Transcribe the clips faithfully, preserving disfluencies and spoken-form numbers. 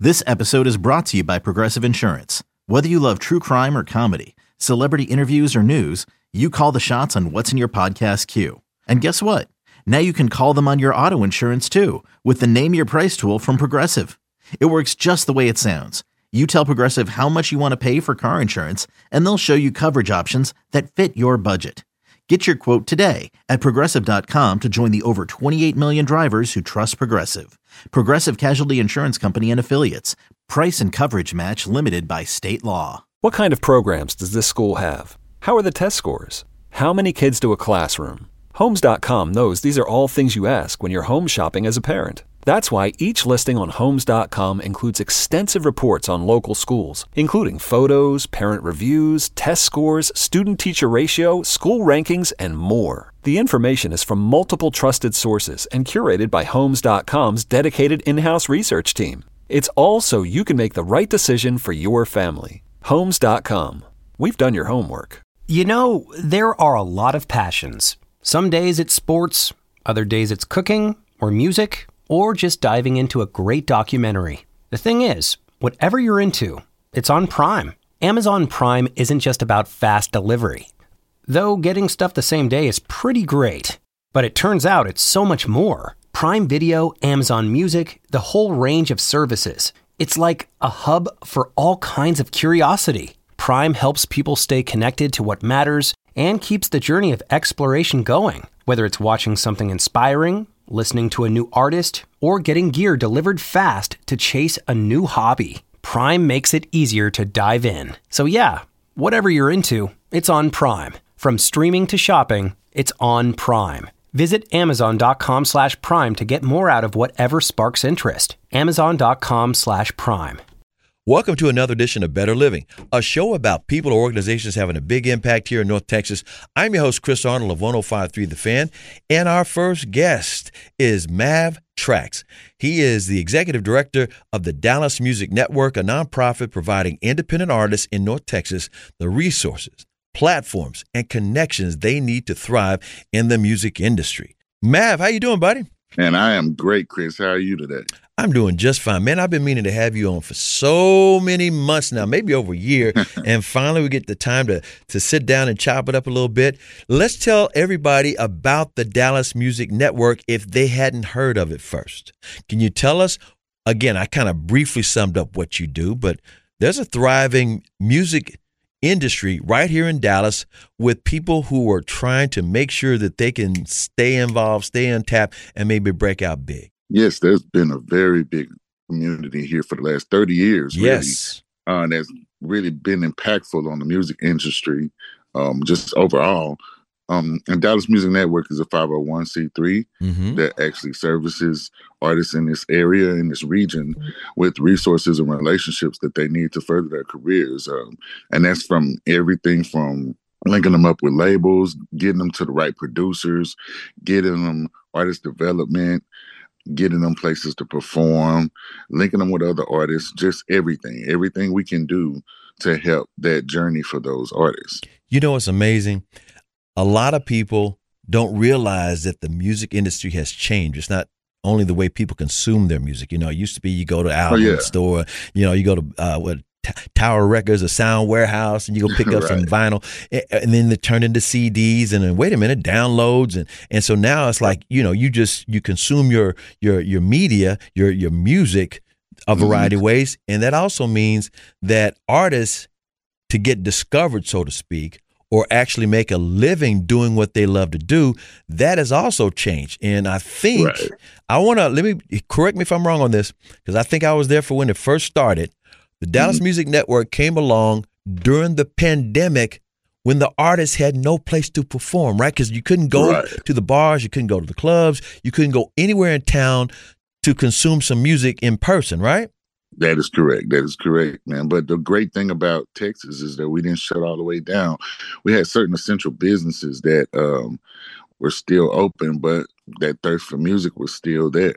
This episode is brought to you by Progressive Insurance. Whether you love true crime or comedy, celebrity interviews or news, you call the shots on what's in your podcast queue. And guess what? Now you can call them on your auto insurance too with the Name Your Price tool from Progressive. It works just the way it sounds. You tell Progressive how much you want to pay for car insurance, and they'll show you coverage options that fit your budget. Get your quote today at Progressive dot com to join the over twenty-eight million drivers who trust Progressive. Progressive Casualty Insurance Company and Affiliates. Price and coverage match limited by state law. What kind of programs does this school have? How are the test scores? How many kids to a classroom? Homes dot com knows these are all things you ask when you're home shopping as a parent. That's why each listing on Homes dot com includes extensive reports on local schools, including photos, parent reviews, test scores, student-teacher ratio, school rankings, and more. The information is from multiple trusted sources and curated by Homes dot com's dedicated in-house research team. It's all so you can make the right decision for your family. Homes dot com. We've done your homework. You know, there are a lot of passions. Some days it's sports, other days it's cooking or music, or just diving into a great documentary. The thing is, whatever you're into, it's on Prime. Amazon Prime isn't just about fast delivery. Though getting stuff the same day is pretty great. But it turns out it's so much more. Prime Video, Amazon Music, the whole range of services. It's like a hub for all kinds of curiosity. Prime helps people stay connected to what matters and keeps the journey of exploration going. Whether it's watching something inspiring, listening to a new artist, or getting gear delivered fast to chase a new hobby, Prime makes it easier to dive in. So yeah, whatever you're into, it's on Prime. From streaming to shopping, it's on Prime. Visit Amazon dot com slash Prime to get more out of whatever sparks interest. Amazon dot com slash Prime. Welcome to another edition of Better Living, a show about people or organizations having a big impact here in North Texas. I'm your host, Chris Arnold of one oh five point three The Fan, and our first guest is Mav Trax. He is the executive director of the Dallas Music Network, a nonprofit providing independent artists in North Texas the resources, platforms, and connections they need to thrive in the music industry. Mav, how you doing, buddy? Man, I am great, Chris. How are you today? I'm doing just fine. Man, I've been meaning to have you on for so many months now, maybe over a year, and finally we get the time to, to sit down and chop it up a little bit. Let's tell everybody about the Dallas Music Network if they hadn't heard of it first. Can you tell us, again, I kind of briefly summed up what you do, but there's a thriving music industry right here in Dallas with people who are trying to make sure that they can stay involved, stay on tap, and maybe break out big. Yes, there's been a very big community here for the last thirty years. Really, yes. Uh, that's really been impactful on the music industry, um, just overall. Um, and Dallas Music Network is a five oh one c three mm-hmm. that actually services artists in this area, in this region, with resources and relationships that they need to further their careers. Um, and that's from everything from linking them up with labels, getting them to the right producers, getting them artist development, getting them places to perform, linking them with other artists, just everything, everything we can do to help that journey for those artists. You know, it's amazing. A lot of people don't realize that the music industry has changed. It's not only the way people consume their music. You know, it used to be you go to album oh, yeah. store, you know, you go to uh, what T- Tower Records or Sound Warehouse, and you go pick up right. some vinyl, and, and then they turn into C Ds, and then wait a minute, downloads, and and so now it's like, you know, you just you consume your your your media, your your music, a variety mm-hmm. of ways, and that also means that artists, to get discovered, so to speak, or actually make a living doing what they love to do, that has also changed. And I think right. I want to let me correct me if I'm wrong on this, because I think I was there for when it first started. The Dallas mm-hmm. Music Network came along during the pandemic when the artists had no place to perform, right? Because you couldn't go right. to the bars, you couldn't go to the clubs, you couldn't go anywhere in town to consume some music in person, right? That is correct. That is correct, man. But the great thing about Texas is that we didn't shut all the way down. We had certain essential businesses that um, were still open, but that thirst for music was still there.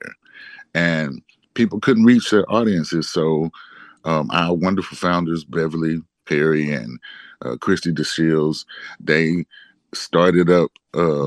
And people couldn't reach their audiences, so Um, our wonderful founders, Beverly Perry and uh, Christy DeShields, they started up um,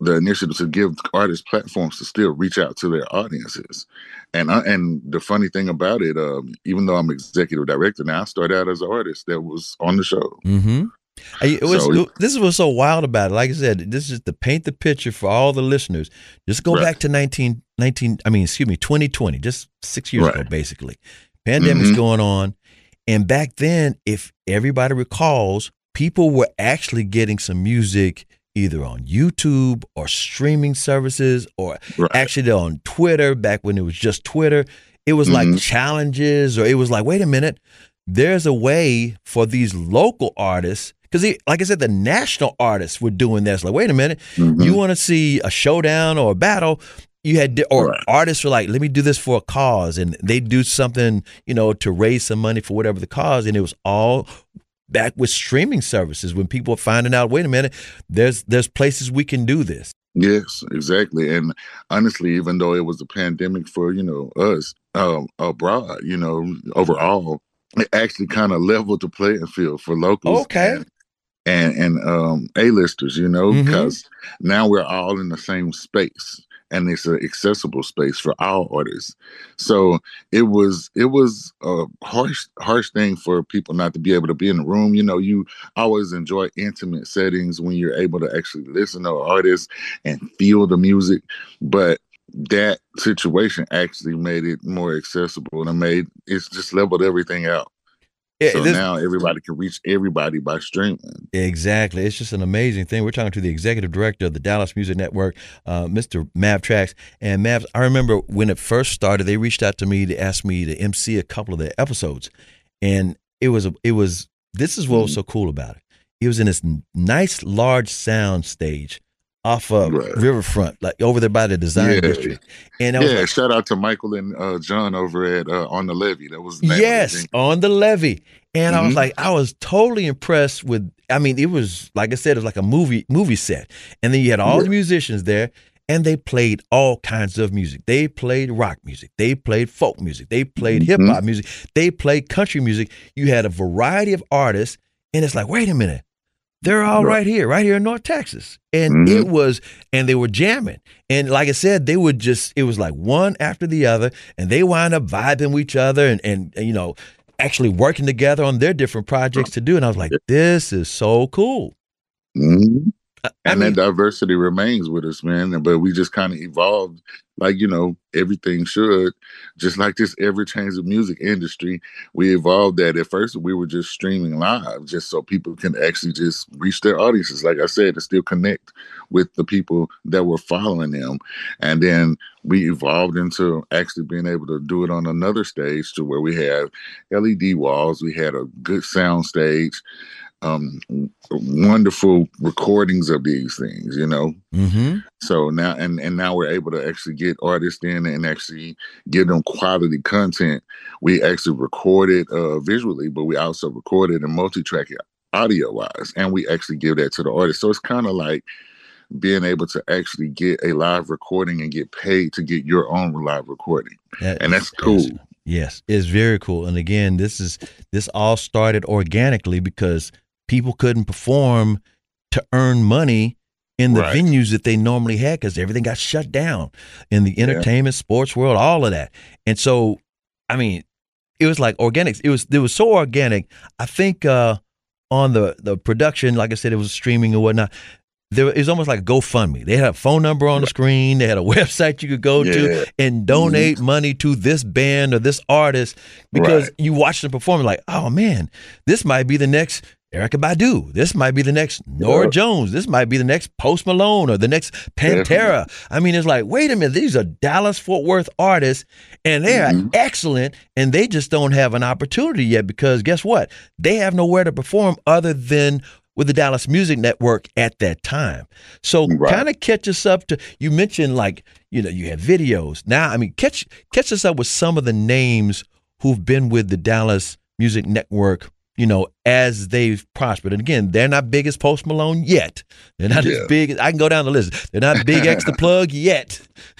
the initiative to give artists platforms to still reach out to their audiences. And I, and the funny thing about it, um, even though I'm executive director now, I started out as an artist that was on the show. Mm-hmm. It was, So- it- this is what's so wild about it. Like I said, this is to paint the picture for all the listeners. Just go Right. back to nineteen, nineteen, I mean, excuse me, twenty twenty, just six years ago, Right. basically. Pandemic's Mhm. going on. And back then, if everybody recalls, people were actually getting some music either on YouTube or streaming services or Right. actually on Twitter back when it was just Twitter. It was like Mhm. challenges, or it was like, wait a minute, there's a way for these local artists, because like I said, the national artists were doing this. Like, wait a minute, Mhm. you want to see a showdown or a battle? You had, di- or Right. artists were like, let me do this for a cause, and they do something, you know, to raise some money for whatever the cause, and it was all back with streaming services when people were finding out, wait a minute, there's there's places we can do this. Yes, exactly. And honestly, even though it was a pandemic for, you know, us um, abroad, you know, overall, it actually kind of leveled the playing field for locals. Okay. And and, and um, A-listers, you know, Mhm. because now we're all in the same space, and it's an accessible space for all artists. So it was it was a harsh harsh thing for people not to be able to be in the room. You know, you always enjoy intimate settings when you're able to actually listen to an artist and feel the music, but that situation actually made it more accessible, and it made it's just leveled everything out. Yeah, So this- now everybody can reach everybody by streaming. Exactly. It's just an amazing thing. We're talking to the executive director of the Dallas Music Network, uh, Mister Mav Trax. And Mav, I remember when it first started, they reached out to me to ask me to M C a couple of the episodes. And it was, a, it was, this is what was so cool about it. It was in this nice, large sound stage off of Right. Riverfront, like over there by the design Yeah. district. And I was Yeah, like, shout out to Michael and uh, John over at uh, On the Levee. That was the name of the yes, thing. on the levee. And I was Mhm. like, I was totally impressed with, I mean, it was, like I said, it was like a movie movie set. And then you had all the Yeah. musicians there, and they played all kinds of music. They played rock music. They played folk music. They played Mhm. hip hop music. They played country music. You had a variety of artists. And it's like, wait a minute. They're all Right. right here, right here in North Texas. And Mhm. it was, and they were jamming. And like I said, they would just, it was like one after the other, and they wind up vibing with each other and, and, and you know, actually working together on their different projects to do. And I was like, this is so cool. Mhm. I, I And mean, that diversity remains with us, man. But we just kind of evolved, like, you know, everything should. Just like this ever-changing music industry, we evolved that. At first, we were just streaming live, just so people can actually just reach their audiences, like I said, to still connect with the people that were following them. And then we evolved into actually being able to do it on another stage, to where we have L E D walls, we had a good sound stage, um, wonderful recordings of these things, you know. mm-hmm. So now, and and now we're able to actually get artists in and actually give them quality content. We actually record it uh, visually, but we also record it and multi-track it audio wise, and we actually give that to the artist. So it's kind of like being able to actually get a live recording and get paid to get your own live recording, and that's cool. Yes, it's very cool. And again, this is this all started organically because people couldn't perform to earn money in the Right. venues that they normally had because everything got shut down in the entertainment, sports world, all of that. And so, I mean, it was like organic. It was it was so organic. I think uh, on the the production, like I said, it was streaming or whatnot. There, it was almost like a GoFundMe. They had a phone number on the screen. They had a website you could go Yeah. to and donate money to this band or this artist because Right. you watch them perform like, oh man, this might be the next Erykah Badu. This might be the next Nora Yeah. Jones. This might be the next Post Malone or the next Pantera. I mean, it's like, wait a minute, these are Dallas-Fort Worth artists and they are Mhm. excellent and they just don't have an opportunity yet because guess what? They have nowhere to perform other than with the Dallas Music Network at that time. So Right. kind of catch us up to, you mentioned like, you know, you had videos. Now, I mean, catch catch us up with some of the names who've been with the Dallas Music Network, you know, as they've prospered. And again, they're not big as Post Malone yet. They're not Yeah. as big, I can go down the list. They're not big X the Plug yet.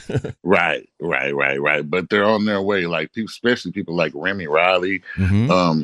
Right, right, right, right. But they're on their way. Like people, especially people like Remy Riley, Mhm. um,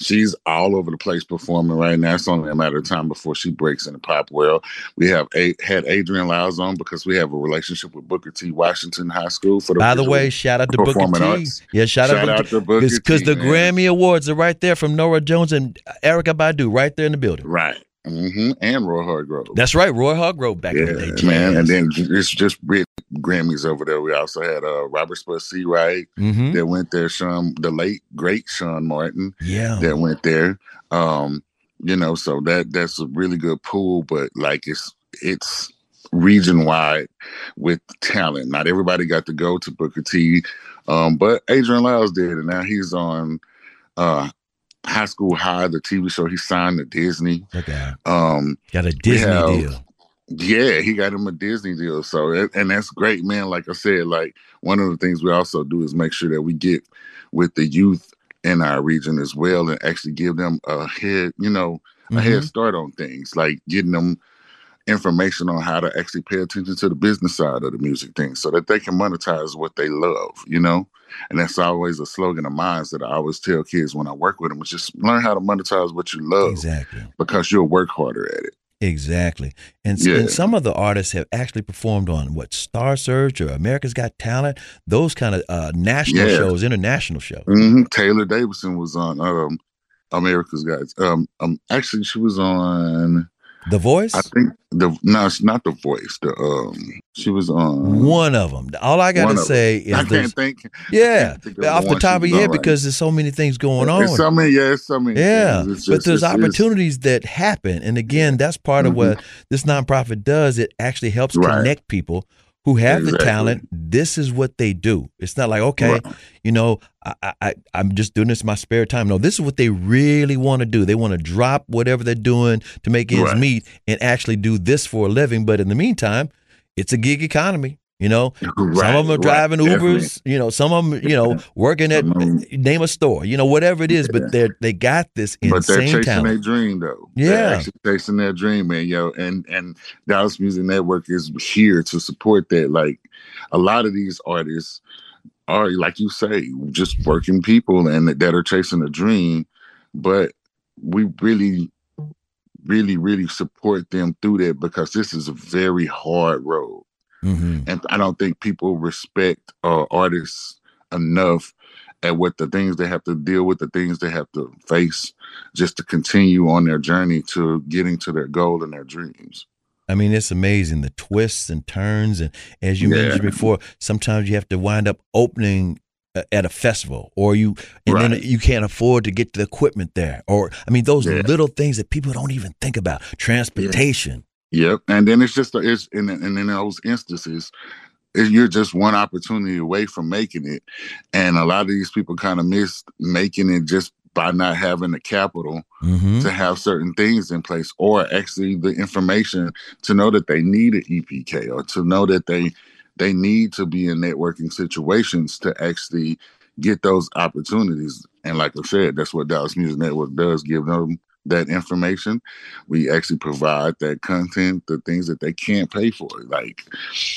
she's all over the place performing right now. It's only a matter of time before she breaks in the pop world. We have a, had Adrian Lyles on because we have a relationship with Booker T. Washington High School for the By the way, shout out to Booker T. Arts. Yeah, shout, shout out, out to Booker T. Because the Grammy Awards are right there from Norah Jones and Erykah Badu right there in the building. Right. Mm-hmm. And Roy Hargrove. That's right, Roy Hargrove back yeah, in the day. Man, and then it's just big Grammys over there. We also had uh, Robert Spud Seawright mm-hmm. that went there. Sean, the late great Sean Martin, yeah, that went there. Um, you know, so that that's a really good pool. But like it's it's region wide with talent. Not everybody got to go to Booker T, um, but Adrian Lyles did, and now he's on. Uh, High School High, the T V show. He signed to Disney. Okay. Um, got a Disney have, deal. Yeah, he got him a Disney deal. So, and that's great, man. Like I said, like one of the things we also do is make sure that we get with the youth in our region as well and actually give them a head, you know, a mm-hmm. head start on things, like getting them information on how to actually pay attention to the business side of the music thing so that they can monetize what they love, you know? And that's always a slogan of mine that I always tell kids when I work with them, is just learn how to monetize what you love. Exactly. Because you'll work harder at it. Exactly. And, yeah. and some of the artists have actually performed on what, Star Search or America's Got Talent, those kind of uh, national yeah. shows, international shows. Mm-hmm. Taylor Davidson was on um, America's Got um, um actually she was on The Voice? I think the no, it's not The Voice. The um, she was on one of them. All I gotta say is I can't think. Yeah, think off the top of your head right. because there's so many things going on. It's so many, yeah, it's so many. Yeah, it's just, but there's it's, opportunities it's, that happen, and again, that's part of mm-hmm. what this nonprofit does. It actually helps right. connect people who have exactly. the talent. This is what they do. It's not like, okay, right. you know, I, I, I'm just doing this in my spare time. No, this is what they really want to do. They want to drop whatever they're doing to make ends right. meet and actually do this for a living. But in the meantime, it's a gig economy. You know, right. some of them are driving right. Ubers, Definitely. you know, some of them, you know, working at, name a store, you know, whatever it is, yeah. but they're, they got this insane talent. But they're chasing talent. their dream, though. Yeah. They're actually chasing their dream, man, yo. And, and Dallas Music Network is here to support that. Like, a lot of these artists are, like you say, just working people and that are chasing a dream, but we really, really, really support them through that because this is a very hard road. Mm-hmm. And I don't think people respect uh, artists enough at what the things they have to deal with, the things they have to face just to continue on their journey to getting to their goal and their dreams. I mean, it's amazing, the twists and turns. And as you yeah. mentioned before, sometimes you have to wind up opening at a festival or you, and right. then you can't afford to get the equipment there. Or, I mean, those yeah. little things that people don't even think about, transportation. Yeah. Yep, and then it's just it's and and in those instances, you're just one opportunity away from making it, and a lot of these people kind of miss making it just by not having the capital mm-hmm. to have certain things in place, or actually the information to know that they need an E P K, or to know that they they need to be in networking situations to actually get those opportunities. And like I said, that's what Dallas Music Network does, give them that information. We actually provide that content, the things that they can't pay for. Like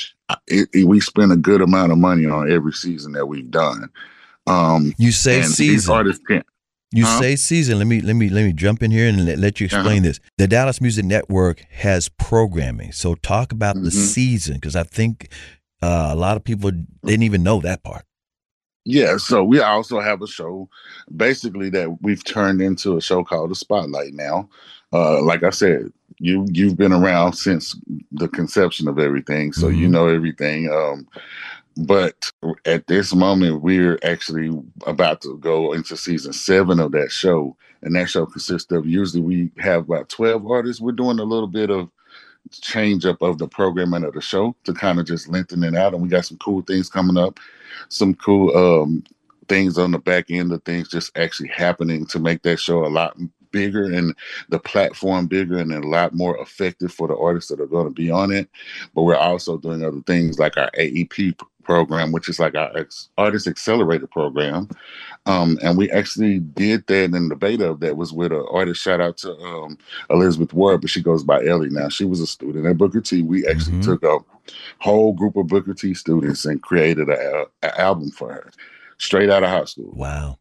it, it, we spend a good amount of money on every season that we've done. Um, you say season. Artists can't. You huh? say season. Let me let me let me jump in here and let, let you explain uh-huh. this. The Dallas Music Network has programming. So talk about mm-hmm. the season, because I think uh, a lot of people didn't even know that part. Yeah, so we also have a show basically that we've turned into a show called The Spotlight now. Uh, like I said, you, you've been around since the conception of everything, so mm-hmm. you know everything. Um, but at this moment, we're actually about to go into season seven of that show. And that show consists of, usually we have about twelve artists. We're doing a little bit of change up of the programming of the show to kind of just lengthen it out. And we got some cool things coming up. Some cool um, things on the back end of things just actually happening to make that show a lot bigger and the platform bigger and a lot more effective for the artists that are going to be on it. But we're also doing other things like our A E P program, which is like our ex- Artist Accelerator program. Um, and we actually did that, in the beta of that was with an artist. Shout out to um, Elizabeth Ward, but she goes by Ellie now. She was a student at Booker T. We actually mm-hmm. took a whole group of Booker T students and created an album for her straight out of high school. Wow.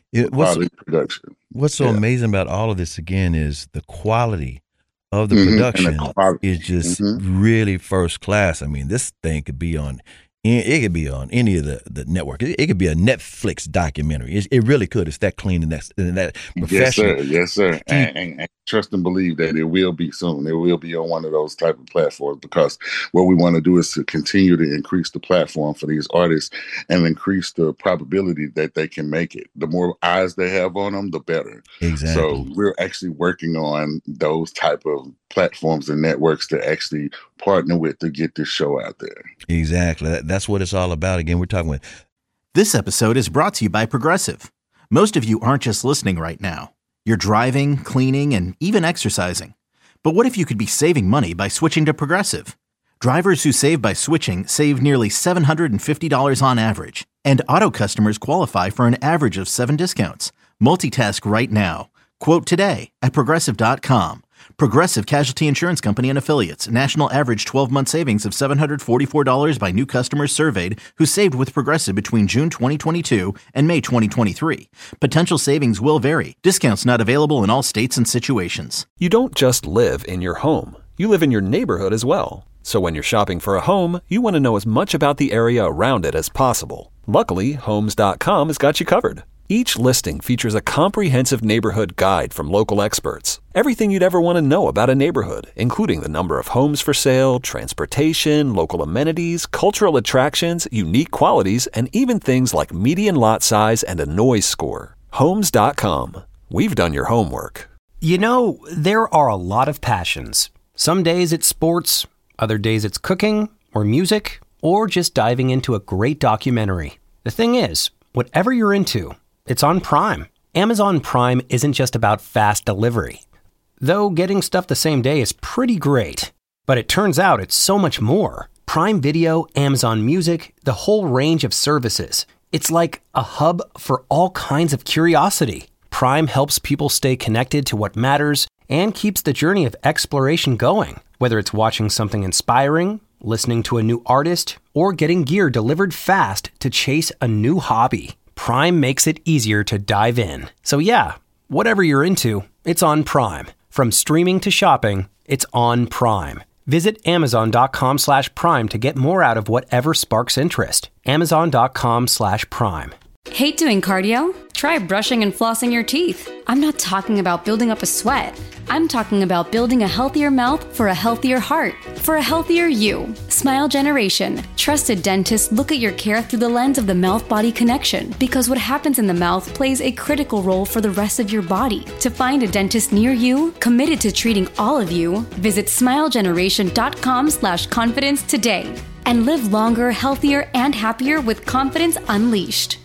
It, what's, quality production. What's so yeah. amazing about all of this, again, is the quality of the mm-hmm. production the is just mm-hmm. really first class. I mean, this thing could be on, it could be on any of the, the network. It, it could be a Netflix documentary. It, it really could. It's that clean and that, and that professional. Yes, sir. Yes, sir. And, and, and trust and believe that it will be soon. It will be on one of those type of platforms, because what we want to do is to continue to increase the platform for these artists and increase the probability that they can make it. The more eyes they have on them, the better. Exactly. So we're actually working on those type of platforms and networks to actually partner with to get this show out there. Exactly. That's what it's all about. Again, we're talking with. This episode is brought to you by Progressive. Most of you aren't just listening right now. You're driving, cleaning, and even exercising. But what if you could be saving money by switching to Progressive? Drivers who save by switching save nearly seven hundred fifty dollars on average. And auto customers qualify for an average of seven discounts. Multitask right now. Quote today at Progressive dot com. Progressive Casualty Insurance Company and Affiliates. National average twelve-month savings of seven hundred forty-four dollars by new customers surveyed who saved with Progressive between June twenty twenty-two and May twenty twenty-three. Potential savings will vary. Discounts not available in all states and situations. You don't just live in your home. You live in your neighborhood as well. So when you're shopping for a home, you want to know as much about the area around it as possible. Luckily, Homes dot com has got you covered. Each listing features a comprehensive neighborhood guide from local experts. Everything you'd ever want to know about a neighborhood, including the number of homes for sale, transportation, local amenities, cultural attractions, unique qualities, and even things like median lot size and a noise score. Homes dot com. We've done your homework. You know, there are a lot of passions. Some days it's sports, other days it's cooking, or music, or just diving into a great documentary. The thing is, whatever you're into, it's on Prime. Amazon Prime isn't just about fast delivery. Though getting stuff the same day is pretty great. But it turns out it's so much more. Prime Video, Amazon Music, the whole range of services. It's like a hub for all kinds of curiosity. Prime helps people stay connected to what matters and keeps the journey of exploration going. Whether it's watching something inspiring, listening to a new artist, or getting gear delivered fast to chase a new hobby. Prime makes it easier to dive in. So yeah, whatever you're into, it's on Prime. From streaming to shopping, it's on Prime. Visit Amazon dot com slash Prime to get more out of whatever sparks interest. Amazon dot com slash Prime. Hate doing cardio? Try brushing and flossing your teeth. I'm not talking about building up a sweat. I'm talking about building a healthier mouth for a healthier heart, for a healthier you. Smile Generation. Trusted dentists look at your care through the lens of the mouth-body connection, because what happens in the mouth plays a critical role for the rest of your body. To find a dentist near you, committed to treating all of you, visit smile generation dot com slash confidence today and live longer, healthier, and happier with confidence unleashed.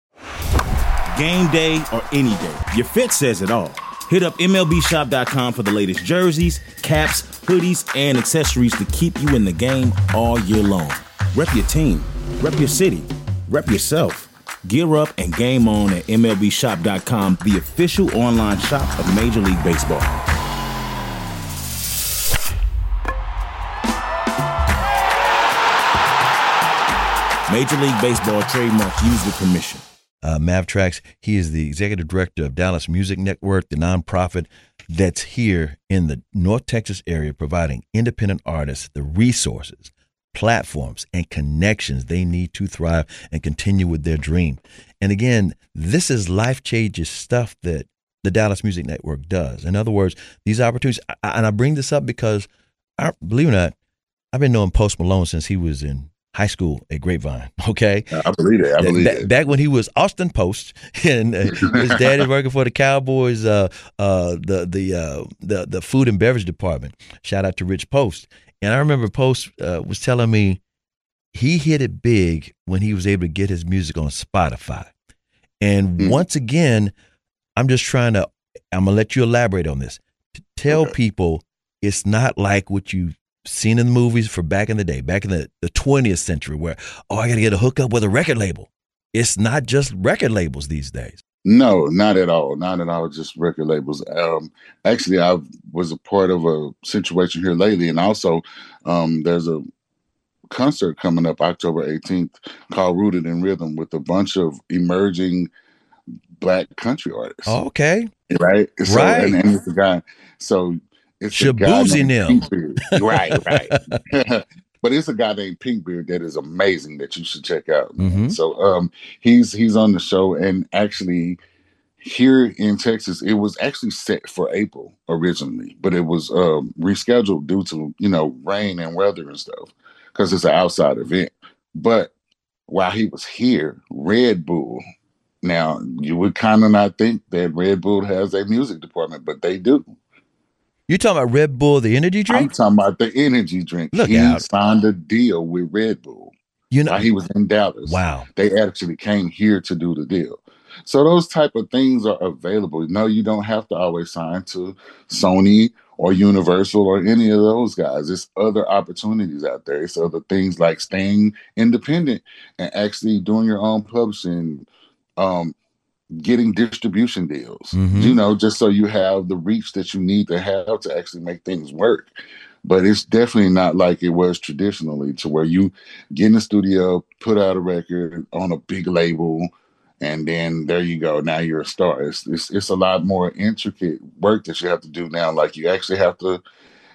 Game day or any day, your fit says it all. Hit up M L B shop dot com for the latest jerseys, caps, hoodies, and accessories to keep you in the game all year long. Rep your team, rep your city, rep yourself. Gear up and game on at M L B shop dot com, the official online shop of Major League Baseball. Major League Baseball trademark used with permission. Uh, Mavtrax, he is the executive director of Dallas Music Network, the nonprofit that's here in the North Texas area, providing independent artists the resources, platforms, and connections they need to thrive and continue with their dream. And again, this is life-changing stuff that the Dallas Music Network does. In other words, these opportunities, and I bring this up because, I, believe it or not, I've been knowing Post Malone since he was in high school at Grapevine, okay? I believe it. I believe back, it. Back when he was Austin Post, and uh, his dad is working for the Cowboys, uh, uh, the the uh, the the food and beverage department. Shout out to Rich Post. And I remember Post uh, was telling me he hit it big when he was able to get his music on Spotify. And mm. once again, I'm just trying to, I'm gonna let you elaborate on this. To tell okay. people it's not like what you seen in the movies for back in the day, back in the, the twentieth century, where, oh, I got to get a hookup with a record label. It's not just record labels these days. No, not at all. Not at all. Just record labels. Um, actually, I was a part of a situation here lately. And also um, there's a concert coming up October eighteenth called Rooted in Rhythm with a bunch of emerging black country artists. Oh, okay. Right. So, right. And, and it's a guy. So it's Shabuzi a guy named them. Right. Right. But it's a guy named Pinkbeard that is amazing that you should check out. Mm-hmm. So um, he's he's on the show, and actually here in Texas, it was actually set for April originally, but it was um, rescheduled due to, you know, rain and weather and stuff because it's an outside event. But while he was here, Red Bull, now you would kind of not think that Red Bull has a music department, but they do. You talking about Red Bull, the energy drink? I'm talking about the energy drink. Look he out. signed a deal with Red Bull. You know, while he was in Dallas. Wow. They actually came here to do the deal. So those type of things are available. No, you don't have to always sign to Sony or Universal or any of those guys. There's other opportunities out there. It's other things like staying independent and actually doing your own publishing, um, getting distribution deals, mm-hmm. you know, just so you have the reach that you need to have to actually make things work. But it's definitely not like it was traditionally, to where you get in the studio, put out a record on a big label, and then there you go. Now you're a star. It's, it's, it's a lot more intricate work that you have to do now. Like you actually have to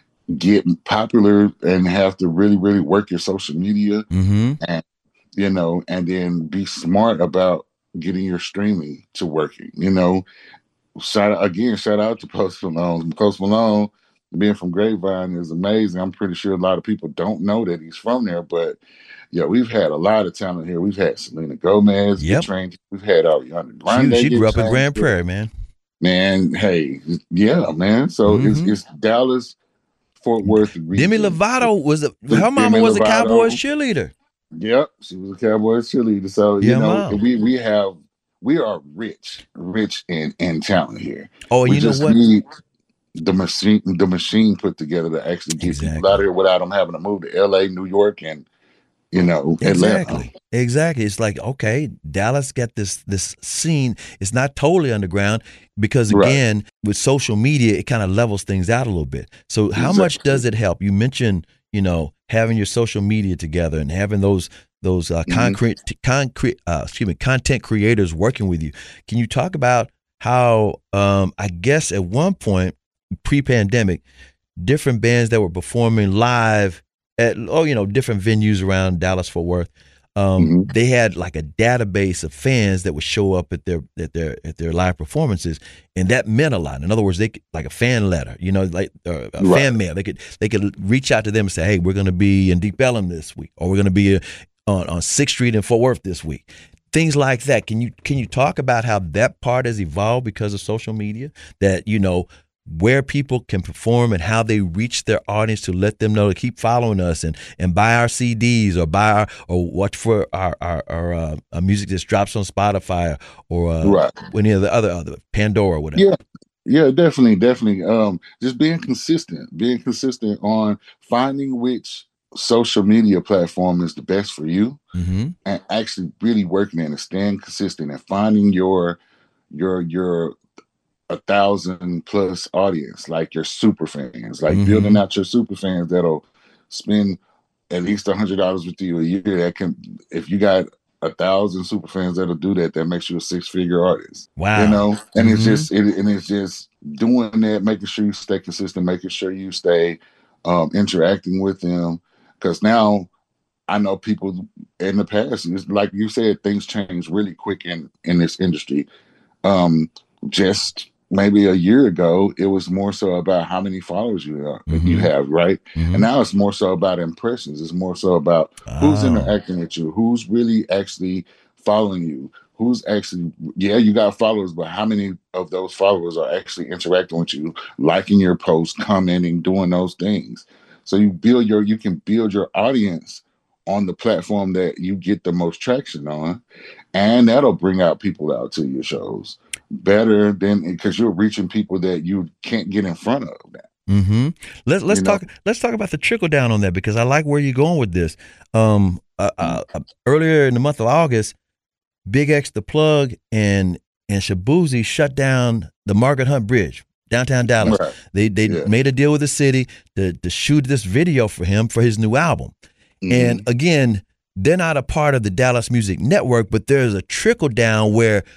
get popular and have to really, really work your social media, mm-hmm. and, you know, and then be smart about getting your streaming to working, you know. Shout out again, shout out to Post Malone. Post Malone, being from Grapevine, is amazing. I'm pretty sure a lot of people don't know that he's from there, but yeah, we've had a lot of talent here. We've had Selena Gomez yep. get trained. We've had Ariana Grande. She, she grew up trained. in Grand Prairie, man. Man, hey, yeah, man. So mm-hmm. it's, it's Dallas, Fort Worth. Region. Demi Lovato was a, her mama Demi was Lovato. a Cowboys cheerleader. Yep, she was a Cowboys cheerleader. So yeah, you know, wow. we we have we are rich, rich in, in talent here. Oh, we you just know what? Need the machine, the machine put together to actually get exactly. people out of here without them having to move to L A, New York, and you know, exactly, Atlanta. Exactly. It's like, okay, Dallas got this this scene. It's not totally underground because again, right. with social media, it kind of levels things out a little bit. So, how exactly. much does it help? You mentioned, you know, having your social media together and having those those uh, concrete mm-hmm. concrete uh, excuse me content creators working with you. Can you talk about how um, I guess at one point pre-pandemic, different bands that were performing live at oh you know different venues around Dallas Fort Worth, um, mm-hmm. they had like a database of fans that would show up at their at their at their live performances, and that meant a lot. In other words, they could, like a fan letter, you know, like uh, a right. fan mail. They could they could reach out to them and say, hey, we're going to be in Deep Ellum this week, or we're going to be on on sixth Street in Fort Worth this week. Things like that. Can you can you talk about how that part has evolved because of social media? That, you know, where people can perform and how they reach their audience to let them know to keep following us and, and buy our C Ds or buy our, or watch for our our, our, uh, our music that drops on Spotify or uh, right. any of the other other Pandora or whatever. Yeah, yeah, definitely, definitely. Um, just being consistent, being consistent on finding which social media platform is the best for you, mm-hmm. and actually really working in and staying consistent and finding your your your a thousand plus audience, like your super fans, like mm-hmm. building out your super fans that'll spend at least a hundred dollars with you a year. That can, if you got a thousand super fans that'll do that, that makes you a six figure artist. Wow. You know, and mm-hmm. it's just, it, and it's just doing that, making sure you stay consistent, making sure you stay um, interacting with them. Cause now I know people in the past, like you said, things change really quick in, in this industry. Um, just maybe a year ago, it was more so about how many followers you have, mm-hmm. you have, right? Mm-hmm. And now it's more so about impressions. It's more so about oh. who's interacting with you, who's really actually following you, who's actually, yeah, you got followers, but how many of those followers are actually interacting with you, liking your posts, commenting, doing those things. So you build your, you can build your audience on the platform that you get the most traction on, and that'll bring out people out to your shows better than, because you're reaching people that you can't get in front of that. Mm-hmm. Let's let's you talk know? let's talk about the trickle down on that, because I like where you're going with this. Um, uh, uh, earlier in the month of August, Big X the Plug and and Shabuzi shut down the Margaret Hunt Bridge, downtown Dallas. Right. They they yeah. made a deal with the city to to shoot this video for him for his new album. Mm-hmm. And again, they're not a part of the Dallas Music Network, but there's a trickle down where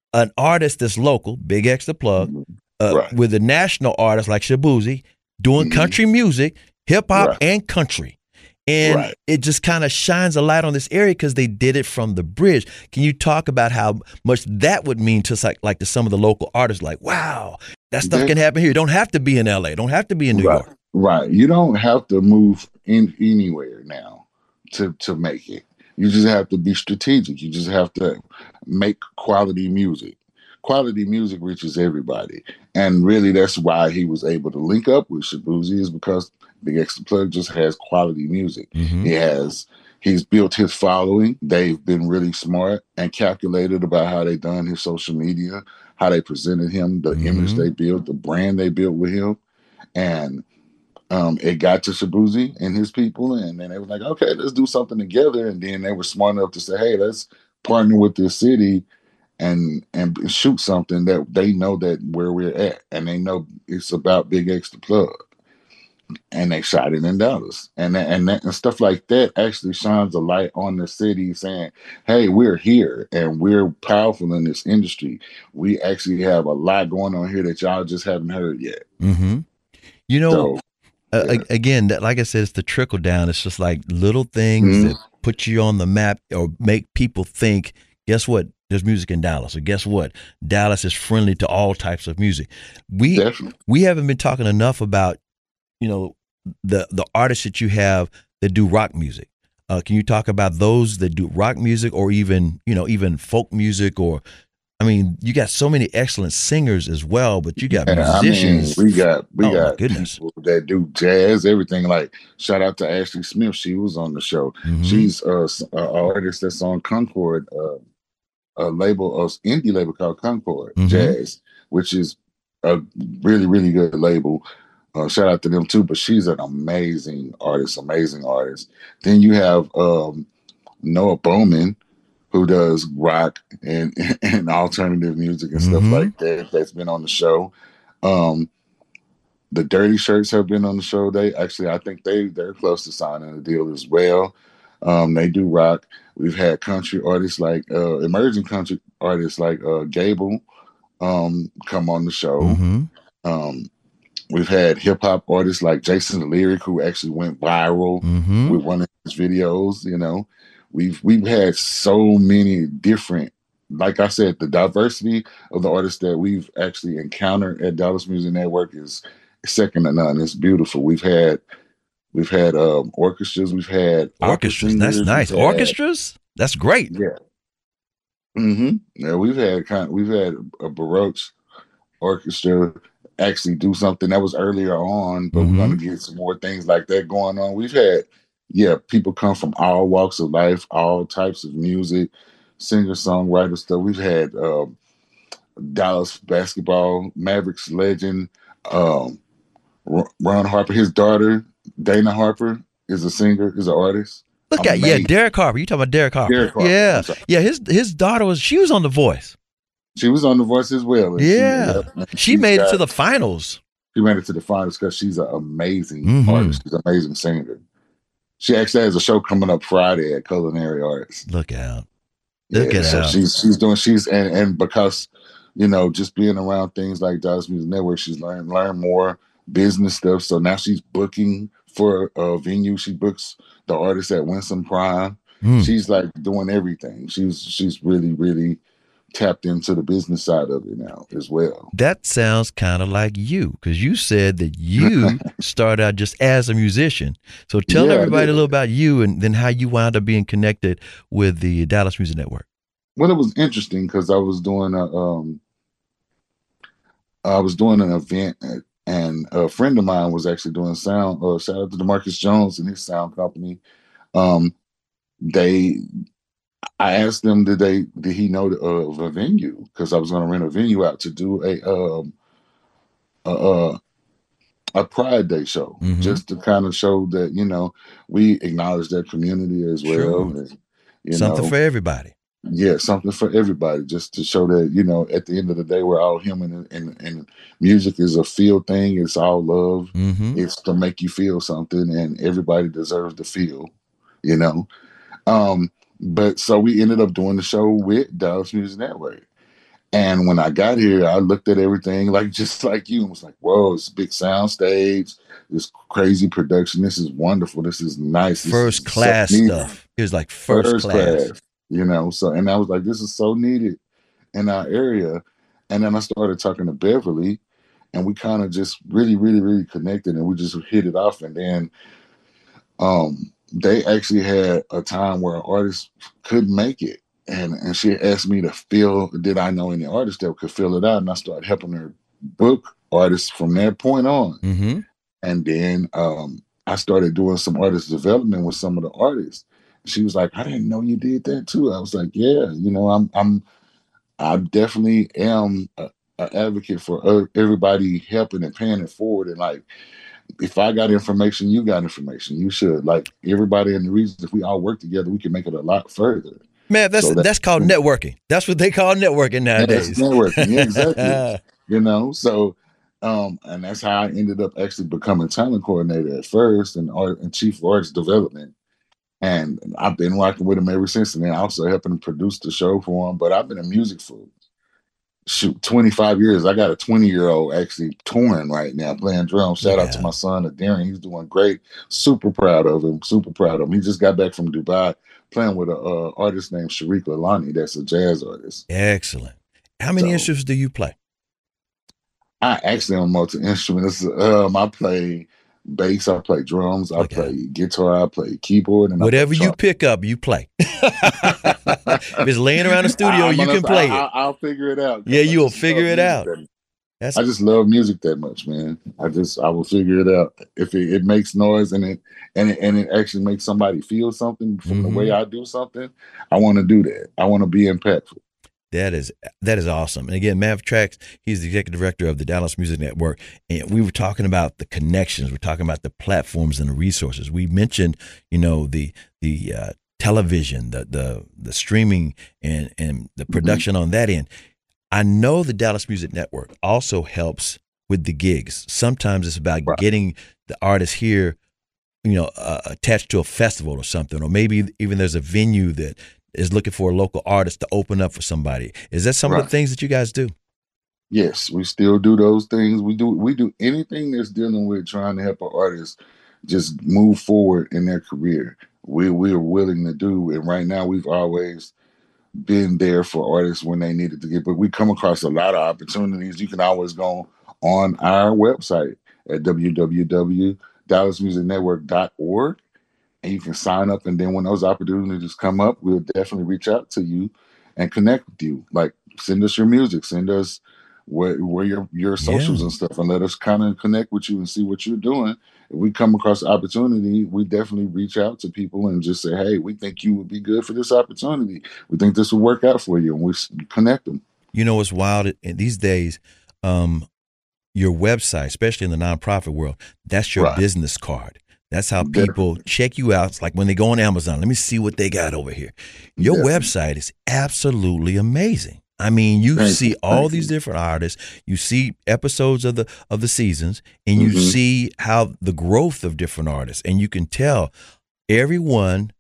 an artist that's local, Big X the Plug, mm-hmm. uh, right. with a national artist like Shaboozey doing mm-hmm. country music, hip hop, right. and country. And right. it just kind of shines a light on this area because they did it from the bridge. Can you talk about how much that would mean to like, like to some of the local artists? Like, wow, that stuff can happen here. You don't have to be in L A. Don't have to be in New right. York. Right. You don't have to move in anywhere now to, to make it. You just have to be strategic. You just have to make quality music. Quality music reaches everybody. And really, that's why he was able to link up with Shaboozey, is because Big X the Plug just has quality music. Mm-hmm. He has, he's built his following. They've been really smart and calculated about how they done his social media, how they presented him, the mm-hmm. image they built, the brand they built with him. And um, it got to Shaboozey and his people. And then they were like, okay, let's do something together. And then they were smart enough to say, hey, let's partner with this city and and shoot something that they know that where we're at. And they know it's about Big X the Plug. And they shot it in Dallas, and that, and that, and stuff like that actually shines a light on the city, saying, "Hey, we're here, and we're powerful in this industry. We actually have a lot going on here that y'all just haven't heard yet." Mm-hmm. You know, so, uh, yeah. again, that, like I said, it's the trickle down. It's just like little things mm-hmm. that put you on the map or make people think, "Guess what? There's music in Dallas." Or guess what? Dallas is friendly to all types of music. We Definitely. we haven't been talking enough about, you know, the the artists that you have that do rock music. Uh, can you talk about those that do rock music, or even, you know, even folk music? Or, I mean, you got so many excellent singers as well, but you got yeah, musicians. I mean, we got we oh, got goodness. people that do jazz, everything. Like, shout out to Ashley Smith. She was on the show. Mm-hmm. She's uh, an artist that's on Concord, uh, a label, a indie label called Concord mm-hmm. Jazz, which is a really, really good label. Uh, shout out to them too, but she's an amazing artist, amazing artist. Then you have um, Noah Bowman, who does rock and, and alternative music and mm-hmm. stuff like that. That's been on the show. Um, the Dirty Shirts have been on the show. They actually, I think they they're close to signing a deal as well. Um, they do rock. We've had country artists like uh, emerging country artists like uh, Gable um, come on the show. Mm-hmm. Um, We've had hip hop artists like Jason the Lyric, who actually went viral mm-hmm. with one of his videos. You know, we've we've had so many different, like I said, the diversity of the artists that we've actually encountered at Dallas Music Network is second to none. It's beautiful. We've had we've had um, orchestras. We've had orchestras. That's nice. Had, orchestras. That's great. Yeah. Mm-hmm. Yeah, we've had kind. Of, we've had a Baroque orchestra actually do something that was earlier on, but mm-hmm. we're going to get some more things like that going on. We've had, yeah, people come from all walks of life, all types of music, singer, songwriter stuff. We've had um, Dallas basketball, Mavericks legend, um, Ron Harper, his daughter, Dana Harper, is a singer, is an artist. Look at, yeah, Derek Harper. You talking about Derek Harper. Derek Harper. Yeah. Yeah, his his daughter was, she was on The Voice. She was on The Voice as well. Yeah. She, she made got, it to the finals. She made it to the finals because she's an amazing mm-hmm. artist. She's an amazing singer. She actually has a show coming up Friday at Culinary Arts. Look out. Look yeah, at so out. She's, she's doing, she's, and, and because, you know, just being around things like Dallas Music Network, she's learned, learned more business stuff. So now she's booking for a venue. She books the artists at Winston Prime. Mm. She's like doing everything. She's, she's really, really tapped into the business side of it now as well. That sounds kind of like you, because you said that you started out just as a musician. So tell yeah, everybody a little about you and then how you wound up being connected with the Dallas Music Network. Well, it was interesting because I was doing a, um, I was doing an event at, and a friend of mine was actually doing sound. Uh, shout out to DeMarcus Jones and his sound company. Um, they. I asked them, did they, did he know of a venue? Because I was going to rent a venue out to do a um a, a, a Pride Day show, mm-hmm. just to kind of show that, you know, we acknowledge their community as well. Sure. And, you something know, for everybody. Yeah, something for everybody, just to show that, you know, at the end of the day, we're all human, and, and, and music is a feel thing. It's all love. Mm-hmm. It's to make you feel something, and everybody deserves to feel, you know. Um, But so we ended up doing the show with Dallas Music Network. And when I got here, I looked at everything like just like you and was like, whoa, it's a big sound stage, this crazy production. This is wonderful. This is nice. This first is class so stuff. It was like first, first class. class, you know. So, and I was like, this is so needed in our area. And then I started talking to Beverly, and we kind of just really, really, really connected, and we just hit it off. And then um, they actually had a time where artists couldn't make it. And and she asked me to fill, did I know any artists that could fill it out? And I started helping her book artists from that point on. Mm-hmm. And then um, I started doing some artist development with some of the artists. She was like, I didn't know you did that too. I was like, yeah, you know, I'm, I'm, I definitely am an advocate for everybody helping and paying it forward. And like, if I got information, you got information. You should, like, everybody in the region, if we all work together, we can make it a lot further. Man, that's so that, that's called networking. That's what they call networking nowadays. Yeah, networking, yeah, exactly. You know, so um, and that's how I ended up actually becoming talent coordinator at first and art and chief of arts development. And I've been working with him ever since, and then also helping him produce the show for him. But I've been in music for shoot twenty-five years. I got a twenty year old actually touring right now, playing drums. Shout yeah. out to my son Darren. He's doing great. Super proud of him. Super proud of him. He just got back from Dubai, playing with an uh, artist named Sharik Lalani. That's a jazz artist. Excellent. How many so, instruments do you play? I actually am multi-instrumentist. Um, I play bass, I play drums, I okay. play guitar, I play keyboard. And whatever play you pick up, you play. If it's laying around the studio, I, you can play I, it. I, I'll figure it out. Yeah, you'll figure it out. That's I just love music that much, man. I just I will figure it out. If it, it makes noise and it and it and it actually makes somebody feel something from mm-hmm. the way I do something, I want to do that. I want to be impactful. That is that is awesome. And again, Mav Trax, he's the executive director of the Dallas Music Network. And we were talking about the connections. We're talking about the platforms and the resources. We mentioned, you know, the the uh, television, the the the streaming and and the production mm-hmm. on that end. I know the Dallas Music Network also helps with the gigs. Sometimes it's about right. getting the artists here, you know, uh, attached to a festival or something, or maybe even there's a venue that is looking for a local artist to open up for somebody. Is that some right. of the things that you guys do? Yes, we still do those things. We do we do anything that's dealing with trying to help an artist just move forward in their career. We we're willing to do, and right now we've always been there for artists when they needed to get. But we come across a lot of opportunities. You can always go on our website at w w w dot dallas music network dot org. And you can sign up, and then when those opportunities come up, we'll definitely reach out to you and connect with you. Like, send us your music, send us where, where your your socials yeah. and stuff, and let us kind of connect with you and see what you're doing. If we come across the opportunity, we definitely reach out to people and just say, hey, we think you would be good for this opportunity. We think this will work out for you, and we connect them. You know what's wild? In these days, um, your website, especially in the nonprofit world, that's your right. business card. That's how people Definitely. check you out. It's like when they go on Amazon, let me see what they got over here. Your Definitely. website is absolutely amazing. I mean, you Thank see you. all Thank these you. different artists. You see episodes of the of the seasons, and you mm-hmm. see how the growth of different artists, and you can tell everyone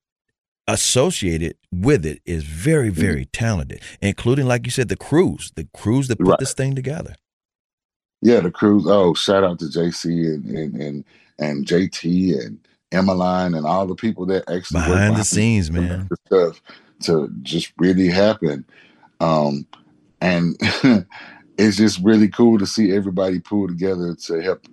associated with it is very, very mm-hmm. talented, including, like you said, the crews, the crews that put right. this thing together. Yeah, the crews. Oh, shout out to J C and and and. and J T and Emmeline and all the people that actually behind, work behind the scenes, man, stuff to just really happen. Um, and it's just really cool to see everybody pull together to help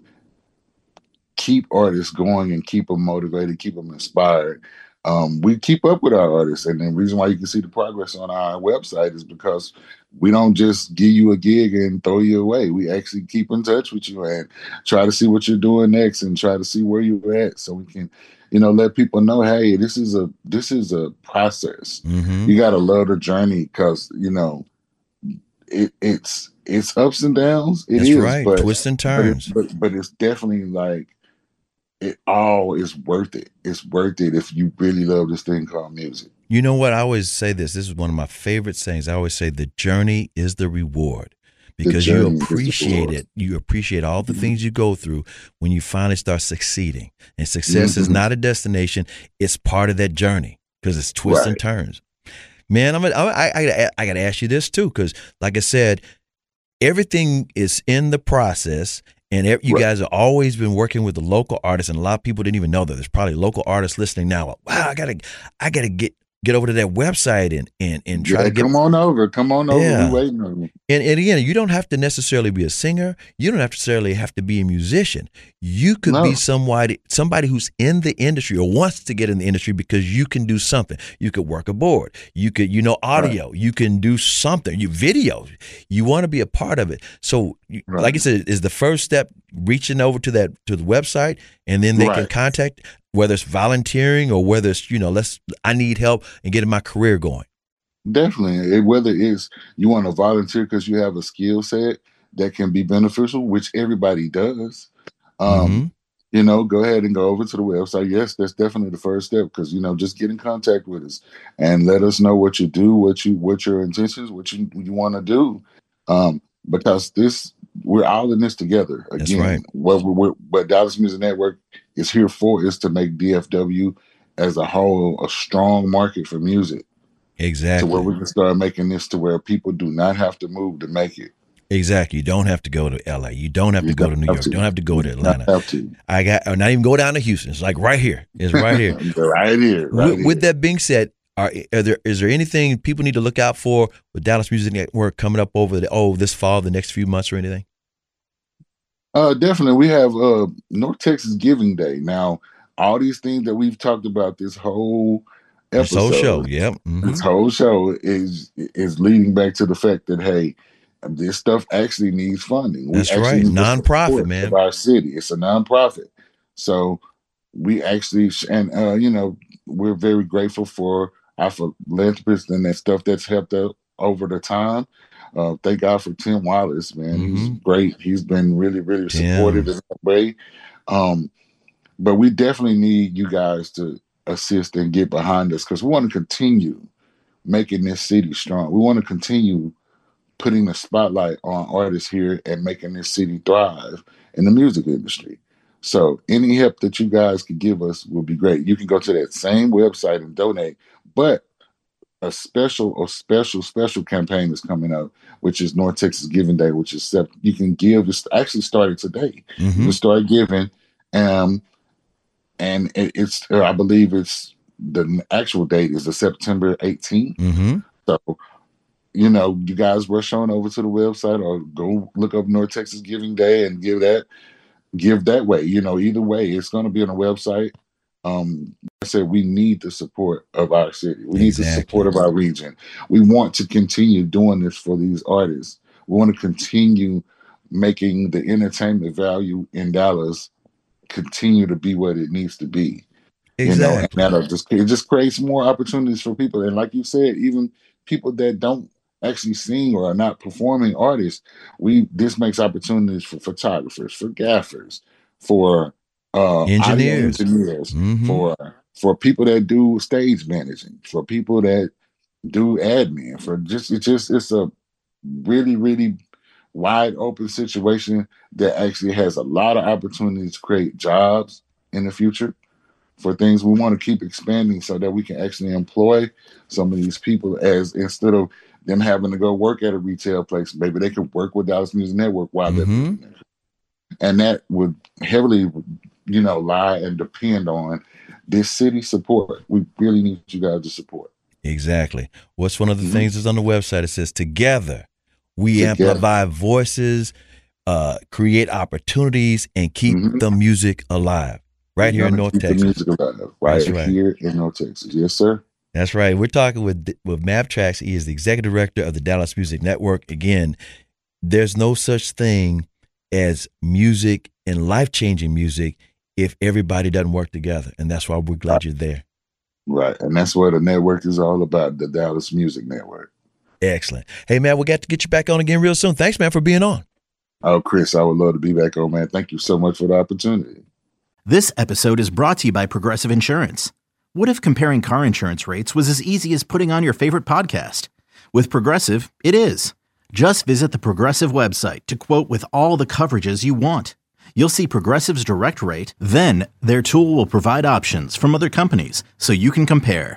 keep artists going and keep them motivated, keep them inspired. Um, we keep up with our artists, and the reason why you can see the progress on our website is because we don't just give you a gig and throw you away. We actually keep in touch with you and try to see what you're doing next and try to see where you're at, so we can, you know, let people know, hey, this is a this is a process. Mm-hmm. You gotta love the journey, because you know it, it's it's ups and downs. It That's is right, but, twists and turns. But, but but it's definitely like, it all is worth it. It's worth it if you really love this thing called music. You know what? I always say this. This is one of my favorite sayings. I always say the journey is the reward, because you appreciate it. You appreciate all the mm-hmm. things you go through when you finally start succeeding. And success mm-hmm. is not a destination. It's part of that journey, because it's twists right. and turns. Man, I'm. A, I, I, I got to ask you this too, because like I said, everything is in the process, and you right. guys have always been working with the local artists, and a lot of people didn't even know that. There's probably local artists listening now. Wow, I gotta, I gotta get. Get over to that website and and, and try yeah, to get. Come on over. Come on over. Yeah. We're waiting on you. And, and again, you don't have to necessarily be a singer. You don't necessarily have to be a musician. You could no. be somebody somebody who's in the industry or wants to get in the industry because you can do something. You could work a board. You could, you know, audio. Right. You can do something. You video. You want to be a part of it. So, right. like I said, is the first step reaching over to that to the website, and then they right. can contact. Whether it's volunteering or whether it's, you know, let's, I need help and getting my career going. Definitely. Whether it's you want to volunteer because you have a skill set that can be beneficial, which everybody does. Um, mm-hmm. You know, go ahead and go over to the website. Yes, that's definitely the first step because, you know, just get in contact with us and let us know what you do, what you, what your intentions, what you, you want to do. Um, because this, we're all in this together. Again, that's right. what, what, what Dallas Music Network is here for is to make D F W as a whole a strong market for music. Exactly. To where we can start making this to where people do not have to move to make it. Exactly. You don't have to go to L A. You don't have you to go to New York. To. You don't have to go to Atlanta. Have to. I got or not even go down to Houston. It's like right here. It's right here. right here. Right with, here. With that being said, are, are there is there anything people need to look out for with Dallas Music Network coming up over the oh this fall, the next few months, or anything? Uh, definitely. We have uh, North Texas Giving Day. Now, all these things that we've talked about this whole episode, this whole show, yep. Mm-hmm. This whole show is is leading back to the fact that, hey, this stuff actually needs funding. We That's right. Nonprofit, man. Of our city. It's a nonprofit. So we actually, and, uh, you know, we're very grateful for our philanthropists and that stuff that's helped out over the time. Uh, thank God for Tim Wallace, man. Mm-hmm. He's great. He's been really, really supportive Tim. in that way. Um, but we definitely need you guys to assist and get behind us because we want to continue making this city strong. We want to continue putting the spotlight on artists here and making this city thrive in the music industry. So any help that you guys could give us will be great. You can go to that same website and donate, but a special or special, special campaign is coming up, which is North Texas Giving Day, which is set, you can give, it's actually started today. Mm-hmm. You can start giving, um, and it, it's, I believe it's, the actual date is the September eighteenth. Mm-hmm. So, you know, you guys rush on over to the website or go look up North Texas Giving Day and give that, give that way. You know, either way, it's going to be on the website. Um, I said we need the support of our city. We exactly. need the support of our region. We want to continue doing this for these artists. We want to continue making the entertainment value in Dallas continue to be what it needs to be. Exactly. You know, and that'll just it just creates more opportunities for people. And like you said, even people that don't actually sing or are not performing artists, we this makes opportunities for photographers, for gaffers, for uh, engineers, engineers mm-hmm. for for people that do stage managing, for people that do admin, for just it's just it's a really really wide open situation that actually has a lot of opportunities to create jobs in the future for things we want to keep expanding so that we can actually employ some of these people as instead of them having to go work at a retail place, maybe they could work with Dallas Music Network while they're mm-hmm. there. And that would heavily, you know, lie and depend on this city support. We really need you guys to support. Exactly. What's one of the mm-hmm. things that's on the website? It says, together, we together. amplify voices, uh, create opportunities, and keep mm-hmm. the music alive. Right We're here in North Texas. The music alive. Right, right here in North Texas. Yes, sir. That's right. We're talking with with Mav Trax. He is the executive director of the Dallas Music Network. Again, there's no such thing as music and life-changing music if everybody doesn't work together. And that's why we're glad you're there. Right. And that's what the network is all about, the Dallas Music Network. Excellent. Hey, man, we got to get you back on again real soon. Thanks, man, for being on. Oh, Chris, I would love to be back on, man. Thank you so much for the opportunity. This episode is brought to you by Progressive Insurance. What if comparing car insurance rates was as easy as putting on your favorite podcast? With Progressive, it is. Just visit the Progressive website to quote with all the coverages you want. You'll see Progressive's direct rate, then their tool will provide options from other companies so you can compare.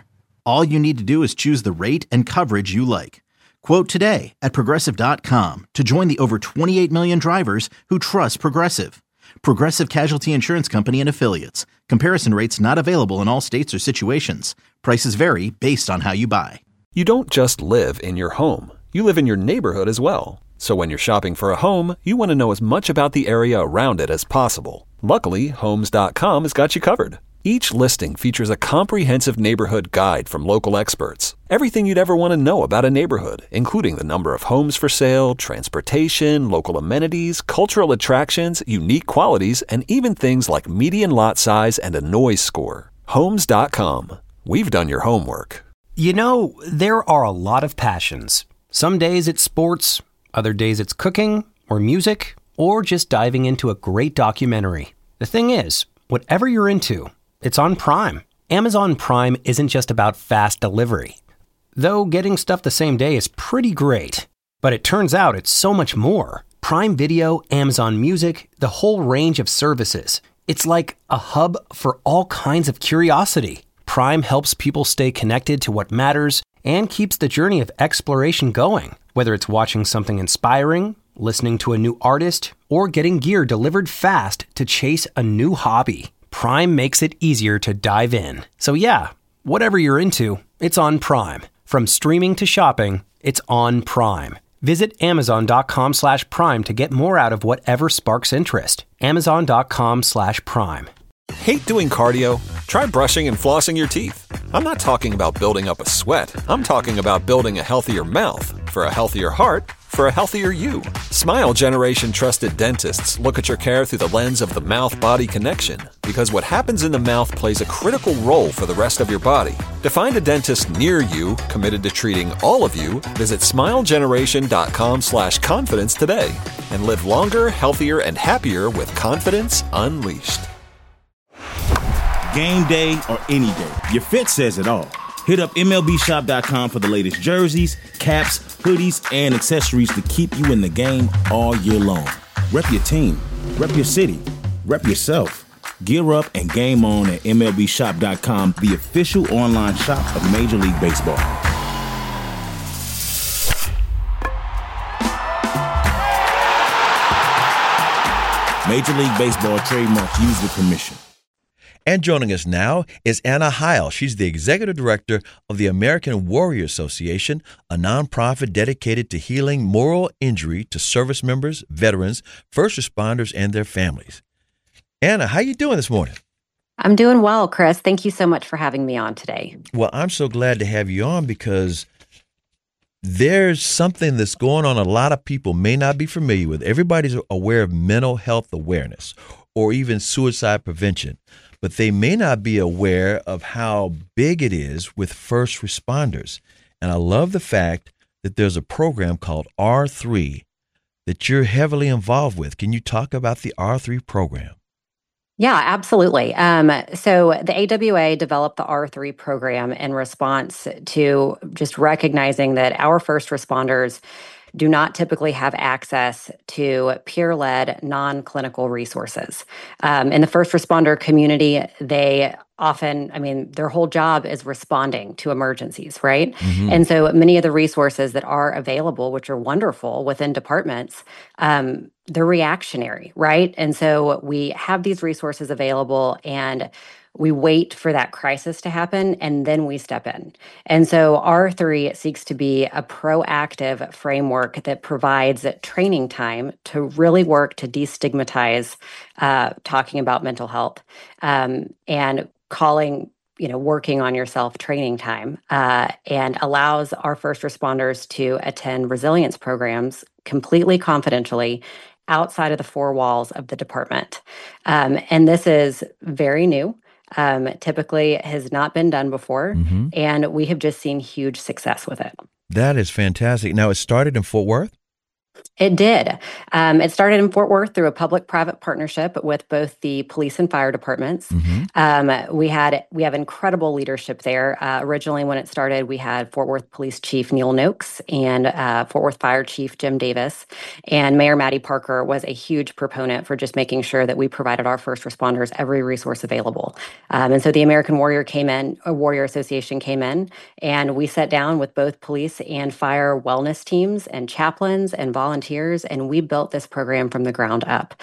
All you need to do is choose the rate and coverage you like. Quote today at Progressive dot com to join the over twenty-eight million drivers who trust Progressive. Progressive Casualty Insurance Company and Affiliates. Comparison rates not available in all states or situations. Prices vary based on how you buy. You don't just live in your home. You live in your neighborhood as well. So when you're shopping for a home, you want to know as much about the area around it as possible. Luckily, Homes dot com has got you covered. Each listing features a comprehensive neighborhood guide from local experts. Everything you'd ever want to know about a neighborhood, including the number of homes for sale, transportation, local amenities, cultural attractions, unique qualities, and even things like median lot size and a noise score. Homes dot com. We've done your homework. You know, there are a lot of passions. Some days it's sports, other days it's cooking or music, or just diving into a great documentary. The thing is, whatever you're into, it's on Prime. Amazon Prime isn't just about fast delivery. Though getting stuff the same day is pretty great. But it turns out it's so much more. Prime Video, Amazon Music, the whole range of services. It's like a hub for all kinds of curiosity. Prime helps people stay connected to what matters and keeps the journey of exploration going. Whether it's watching something inspiring, listening to a new artist, or getting gear delivered fast to chase a new hobby, Prime makes it easier to dive in. So yeah, whatever you're into, it's on Prime. From streaming to shopping, it's on Prime. Visit Amazon dot com slash Prime to get more out of whatever sparks interest. Amazon dot com slash Prime. Hate doing cardio? Try brushing and flossing your teeth. I'm not talking about building up a sweat. I'm talking about building a healthier mouth. For a healthier heart, for a healthier you. Smile Generation trusted dentists look at your care through the lens of the mouth-body connection, because what happens in the mouth plays a critical role for the rest of your body. To find a dentist near you committed to treating all of you, visit smile generation dot com slash confidence today and live longer, healthier, and happier with confidence unleashed. Game day or any day, your fit says it all. Hit up M L B shop dot com for the latest jerseys, caps, hoodies, and accessories to keep you in the game all year long. Rep your team, rep your city, rep yourself. Gear up and game on at M L B shop dot com, the official online shop of Major League Baseball. Major League Baseball trademark used with permission. And joining us now is Anna Heil. She's the executive director of the American Warrior Association, a nonprofit dedicated to healing moral injury to service members, veterans, first responders, and their families. Anna, how you doing this morning? I'm doing well, Chris. Thank you so much for having me on today. Well, I'm so glad to have you on because there's something that's going on a lot of people may not be familiar with. Everybody's aware of mental health awareness or even suicide prevention, but they may not be aware of how big it is with first responders. And I love the fact that there's a program called R three that you're heavily involved with. Can you talk about the R three program? Yeah, absolutely. Um, so the A W A developed the R three program in response to just recognizing that our first responders do not typically have access to peer-led, non-clinical resources. Um, in the first responder community, they often, I mean, their whole job is responding to emergencies, right? Mm-hmm. And so many of the resources that are available, which are wonderful within departments, um, they're reactionary, right? And so we have these resources available and we wait for that crisis to happen, and then we step in. And so R three seeks to be a proactive framework that provides training time to really work to destigmatize uh, talking about mental health um, and calling, you know, working on yourself training time, uh, and allows our first responders to attend resilience programs completely confidentially outside of the four walls of the department. Um, and this is very new. Um, typically has not been done before, mm-hmm. and we have just seen huge success with it. That is fantastic. Now, it started in Fort Worth? It did. Um, it started in Fort Worth through a public-private partnership with both the police and fire departments. Mm-hmm. Um, we had we have incredible leadership there. Uh, originally, when it started, we had Fort Worth Police Chief Neil Noakes and uh, Fort Worth Fire Chief Jim Davis, and Mayor Maddie Parker was a huge proponent for just making sure that we provided our first responders every resource available. Um, and so the American Warrior came in, a Warrior Association came in, and we sat down with both police and fire wellness teams and chaplains and volunteers, and we built this program from the ground up.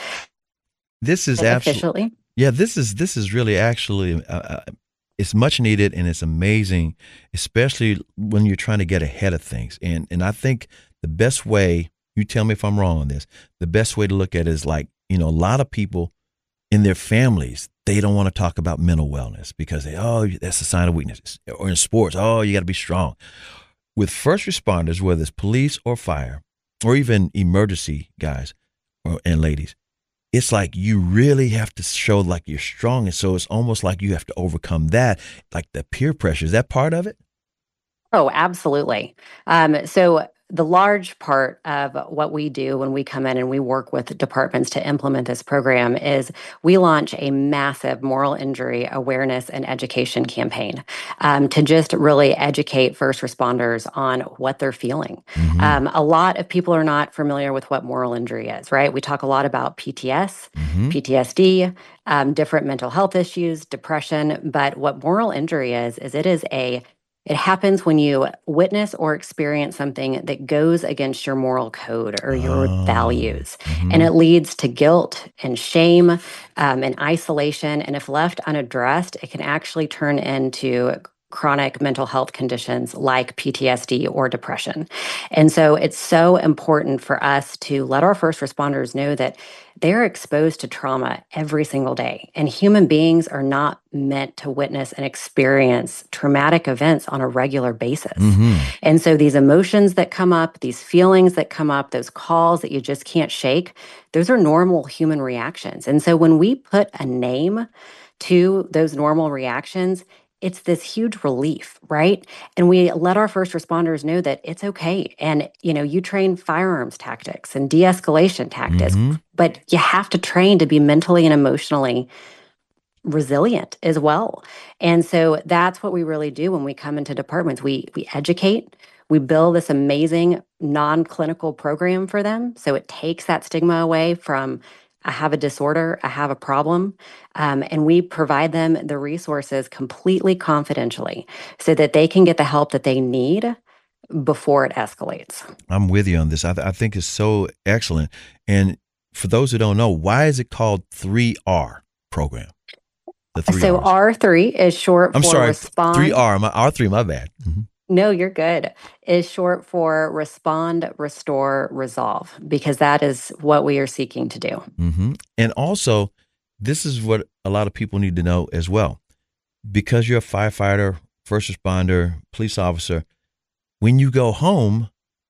This is absolutely, yeah, this is, this is really actually, uh, it's much needed, and it's amazing, especially when you're trying to get ahead of things. And, and I think the best way, you tell me if I'm wrong on this, the best way to look at it is like, you know, a lot of people in their families, they don't want to talk about mental wellness because they, oh, that's a sign of weakness. Or in sports, oh, you got to be strong. With first responders, whether it's police or fire, or even emergency guys or, and ladies, it's like you really have to show like you're strong. And so it's almost like you have to overcome that, like the peer pressure. Is that part of it? Oh, absolutely. Um, so the large part of what we do when we come in and we work with departments to implement this program is we launch a massive moral injury awareness and education campaign um, to just really educate first responders on what they're feeling. Mm-hmm. Um, a lot of people are not familiar with what moral injury is, right? We talk a lot about P T S, mm-hmm. P T S D, um, different mental health issues, depression, but what moral injury is, is it is a It happens when you witness or experience something that goes against your moral code or your oh, values. Mm-hmm. And it leads to guilt and shame um, and isolation. And if left unaddressed, it can actually turn into chronic mental health conditions like P T S D or depression. And so it's so important for us to let our first responders know that they're exposed to trauma every single day. And human beings are not meant to witness and experience traumatic events on a regular basis. Mm-hmm. And so these emotions that come up, these feelings that come up, those calls that you just can't shake, those are normal human reactions. And so when we put a name to those normal reactions, it's this huge relief, right? And we let our first responders know that it's okay. And, you know, you train firearms tactics and de-escalation tactics, mm-hmm. but you have to train to be mentally and emotionally resilient as well. And so that's what we really do when we come into departments. We we educate, we build this amazing non-clinical program for them. So it takes that stigma away from I have a disorder, I have a problem, um, and we provide them the resources completely confidentially so that they can get the help that they need before it escalates. I'm with you on this. I, th- I think it's so excellent. And for those who don't know, why is it called three R program? The three so R's. R three is short I'm for sorry, respond. three R, my, R three, my bad. Mm-hmm. No, you're good. Is short for respond, restore, resolve, because that is what we are seeking to do. Mm-hmm. And also, this is what a lot of people need to know as well. Because you're a firefighter, first responder, police officer, when you go home,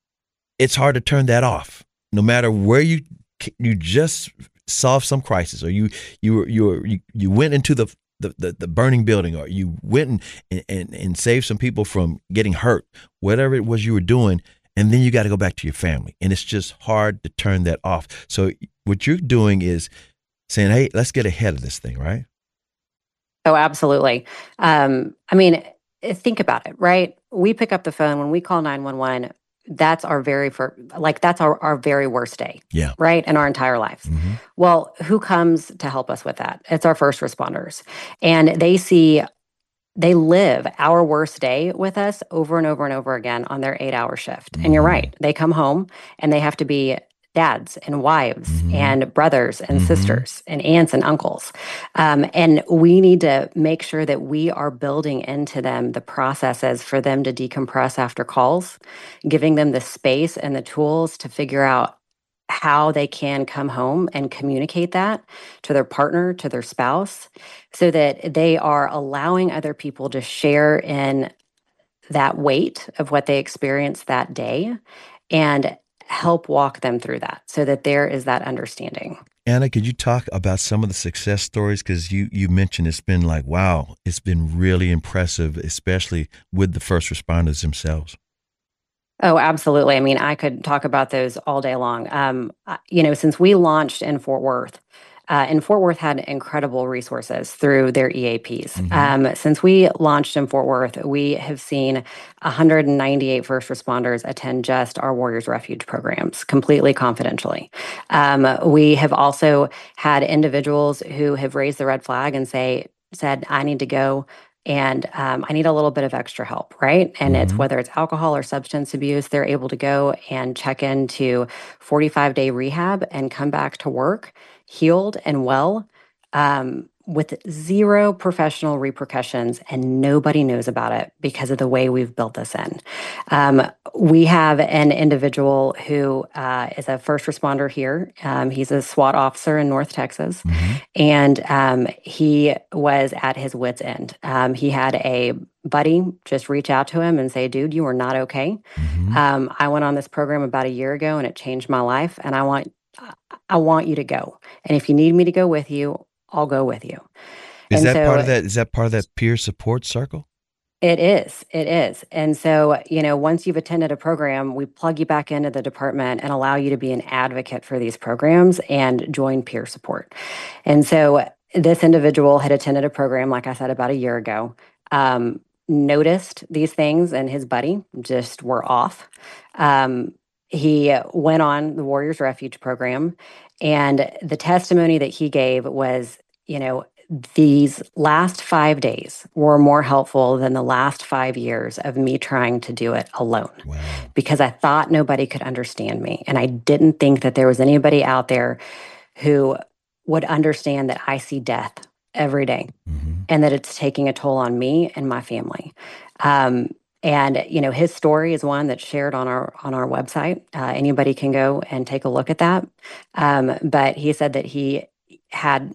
it's hard to turn that off. No matter where you you just solved some crisis, or you you you you, you went into the The, the, the burning building, or you went and, and, and saved some people from getting hurt, whatever it was you were doing, and then you got to go back to your family. And it's just hard to turn that off. So what you're doing is saying, hey, let's get ahead of this thing, right? Oh, absolutely. Um, I mean, think about it, right? We pick up the phone when we call nine one one. That's our very first, like that's our, our very worst day, yeah, right? In our entire lives. Mm-hmm. Well, who comes to help us with that? It's our first responders. And they see, they live our worst day with us over and over and over again on their eight hour shift. Mm-hmm. And you're right. They come home and they have to be dads and wives mm-hmm. and brothers and mm-hmm. sisters and aunts and uncles. Um, and we need to make sure that we are building into them the processes for them to decompress after calls, giving them the space and the tools to figure out how they can come home and communicate that to their partner, to their spouse, so that they are allowing other people to share in that weight of what they experienced that day and help walk them through that so that there is that understanding. Anna, could you talk about some of the success stories? Because you, you mentioned it's been like, wow, it's been really impressive, especially with the first responders themselves. Oh, absolutely. I mean, I could talk about those all day long. Um, you know, since we launched in Fort Worth, uh, and Fort Worth had incredible resources through their E A Ps. Mm-hmm. Um, since we launched in Fort Worth, we have seen one hundred ninety-eight first responders attend just our Warriors Refuge programs, completely confidentially. Um, we have also had individuals who have raised the red flag and say, said, I need to go and um, I need a little bit of extra help, right? And mm-hmm. it's whether it's alcohol or substance abuse, they're able to go and check into forty-five day rehab and come back to work healed and well, um, with zero professional repercussions, and nobody knows about it because of the way we've built this in. Um, we have an individual who uh, is a first responder here. Um, he's a SWAT officer in North Texas, mm-hmm. and um, he was at his wit's end. Um, he had a buddy just reach out to him and say, dude, you are not okay. Mm-hmm. Um, I went on this program about a year ago and it changed my life, and I want I want you to go. And if you need me to go with you, I'll go with you. Is and that so, part of that? Is that part of that peer support circle? It is. It is. And so, you know, once you've attended a program, we plug you back into the department and allow you to be an advocate for these programs and join peer support. And so this individual had attended a program, like I said, about a year ago, um, noticed these things, and his buddy just were off. Um, He went on the Warriors Refuge program, and the testimony that he gave was, you know, these last five days were more helpful than the last five years of me trying to do it alone. Wow. Because I thought nobody could understand me. And I didn't think that there was anybody out there who would understand that I see death every day, mm-hmm. and that it's taking a toll on me and my family. Um, And, you know, his story is one that's shared on our on our website. Uh, anybody can go and take a look at that. Um, but he said that he had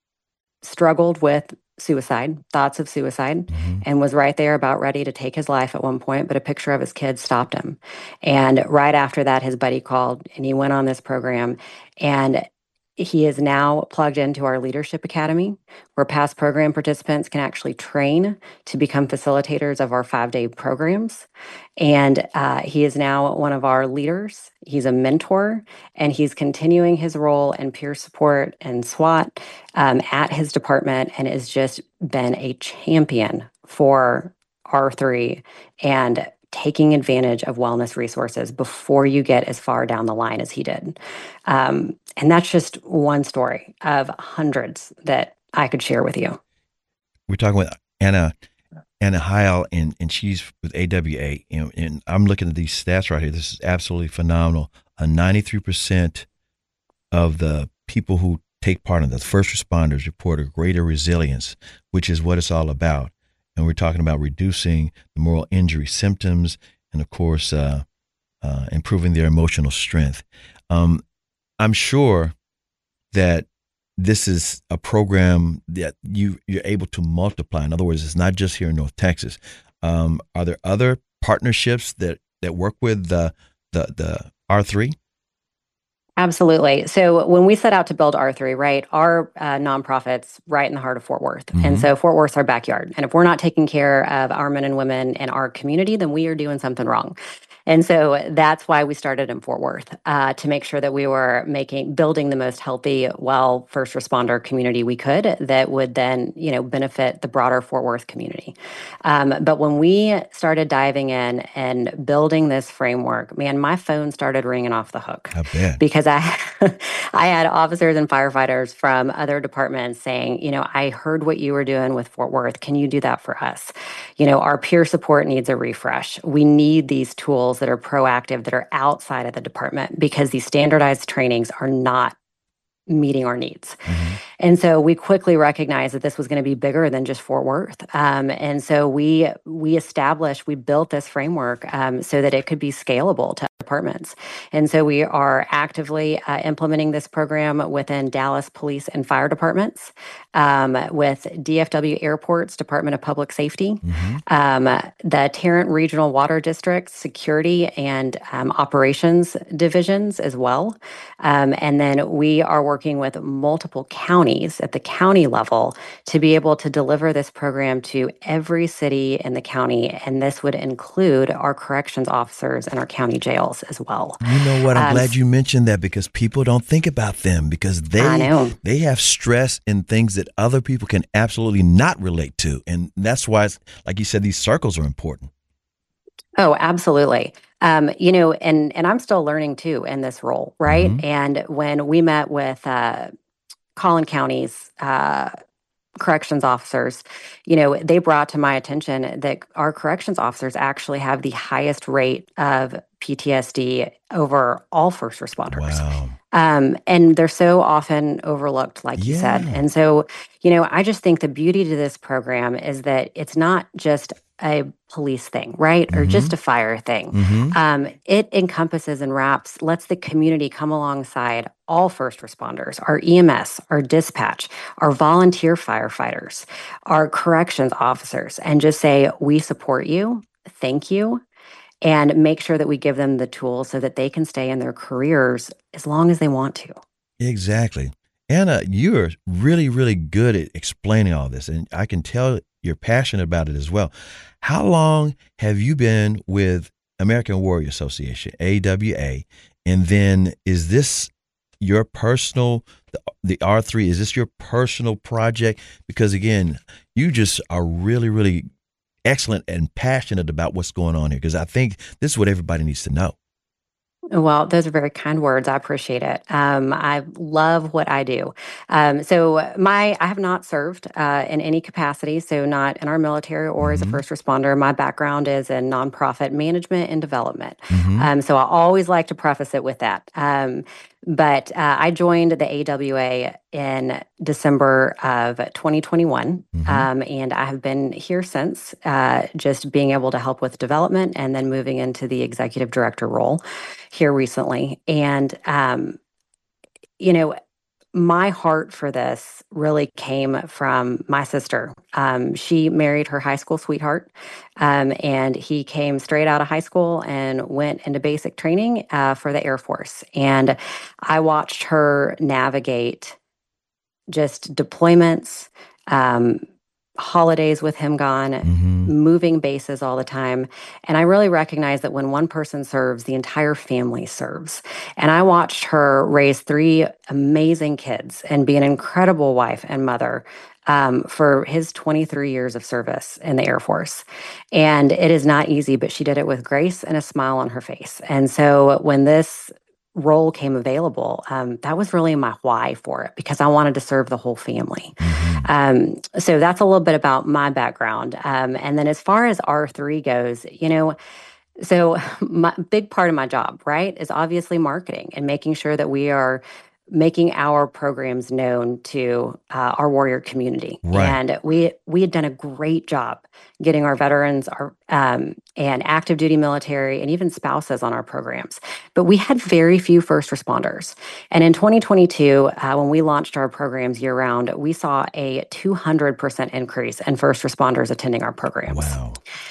struggled with suicide, thoughts of suicide, mm-hmm. and was right there about ready to take his life at one point, but a picture of his kids stopped him. And right after that, his buddy called and he went on this program, and he is now plugged into our Leadership Academy, where past program participants can actually train to become facilitators of our five-day programs. And uh, he is now one of our leaders. He's a mentor, and he's continuing his role in peer support and SWAT um, at his department, and has just been a champion for R three and taking advantage of wellness resources before you get as far down the line as he did. Um, and that's just one story of hundreds that I could share with you. We're talking with Anna, Anna Heil, and, and she's with A W A. And, and I'm looking at these stats right here. This is absolutely phenomenal. Uh, ninety-three percent of the people who take part in the first responders report a greater resilience, which is what it's all about. And we're talking about reducing the moral injury symptoms and, of course, uh, uh, improving their emotional strength. Um, I'm sure that this is a program that you, you're able to multiply. In other words, it's not just here in North Texas. Um, are there other partnerships that, that work with the, the, the R three? Absolutely. So when we set out to build R three, right, our uh, nonprofit's right in the heart of Fort Worth. Mm-hmm. And so Fort Worth's our backyard. And if we're not taking care of our men and women in our community, then we are doing something wrong. And so that's why we started in Fort Worth, uh, to make sure that we were making, building the most healthy, well, first responder community we could that would then, you know, benefit the broader Fort Worth community. Um, but when we started diving in and building this framework, man, my phone started ringing off the hook. I bet. Because I, I had officers and firefighters from other departments saying, you know, I heard what you were doing with Fort Worth. Can you do that for us? You know, our peer support needs a refresh. We need these tools that are proactive, that are outside of the department, because these standardized trainings are not meeting our needs. Mm-hmm. And so we quickly recognized that this was going to be bigger than just Fort Worth. Um, and so we we established, we built this framework um, so that it could be scalable to departments. And so we are actively uh, implementing this program within Dallas Police and Fire Departments, um, with D F W Airport's Department of Public Safety, mm-hmm. um, the Tarrant Regional Water District Security and um, Operations Divisions as well. Um, and then we are working with multiple counties counties at the county level to be able to deliver this program to every city in the county. And this would include our corrections officers and our county jails as well. You know what? I'm um, glad you mentioned that, because people don't think about them, because they they have stress in things that other people can absolutely not relate to. And that's why, it's, like you said, these circles are important. Oh, absolutely. Um, you know, and and I'm still learning too in this role, right? Mm-hmm. And when we met with uh, Collin County's uh, corrections officers, you know, they brought to my attention that our corrections officers actually have the highest rate of P T S D over all first responders. Wow. Um, and they're so often overlooked, like yeah. you said. And so, you know, I just think the beauty to this program is that it's not just a police thing, right? Mm-hmm. Or just a fire thing. Mm-hmm. Um, it encompasses and wraps, lets the community come alongside all first responders, our E M S, our dispatch, our volunteer firefighters, our corrections officers, and just say, we support you, thank you, and make sure that we give them the tools so that they can stay in their careers as long as they want to. Exactly. Anna, you are really, really good at explaining all this, and I can tell you're passionate about it as well. How long have you been with American Warrior Association, A W A? And then is this your personal, the, the R three, is this your personal project? Because again, you just are really, really excellent and passionate about what's going on here, because I think this is what everybody needs to know. Well, those are very kind words. I appreciate it. Um, I love what I do. Um, so my, I have not served uh, in any capacity, so not in our military or mm-hmm. as a first responder. My background is in nonprofit management and development. Mm-hmm. Um, so I always like to preface it with that. Um, but uh, I joined the A W A in December of twenty twenty-one, mm-hmm. um, and I have been here since, uh, just being able to help with development and then moving into the executive director role here recently. And, um, you know, my heart for this really came from my sister. Um, she married her high school sweetheart, um, and he came straight out of high school and went into basic training uh, for the Air Force. And I watched her navigate just deployments, um, holidays with him gone, mm-hmm. moving bases all the time. And I really recognize that when one person serves, the entire family serves. And I watched her raise three amazing kids and be an incredible wife and mother um, for his twenty-three years of service in the Air Force. And it is not easy, but she did it with grace and a smile on her face. And so when this role came available, um, that was really my why for it, because I wanted to serve the whole family. Mm-hmm. Um, so that's a little bit about my background. Um, and then as far as R three goes, you know, so my big part of my job, right, is obviously marketing and making sure that we are making our programs known to uh, our warrior community. Right. And we we had done a great job getting our veterans our um, and active duty military and even spouses on our programs. But we had very few first responders. And in twenty twenty-two, uh, when we launched our programs year round, we saw a two hundred percent increase in first responders attending our programs. Wow.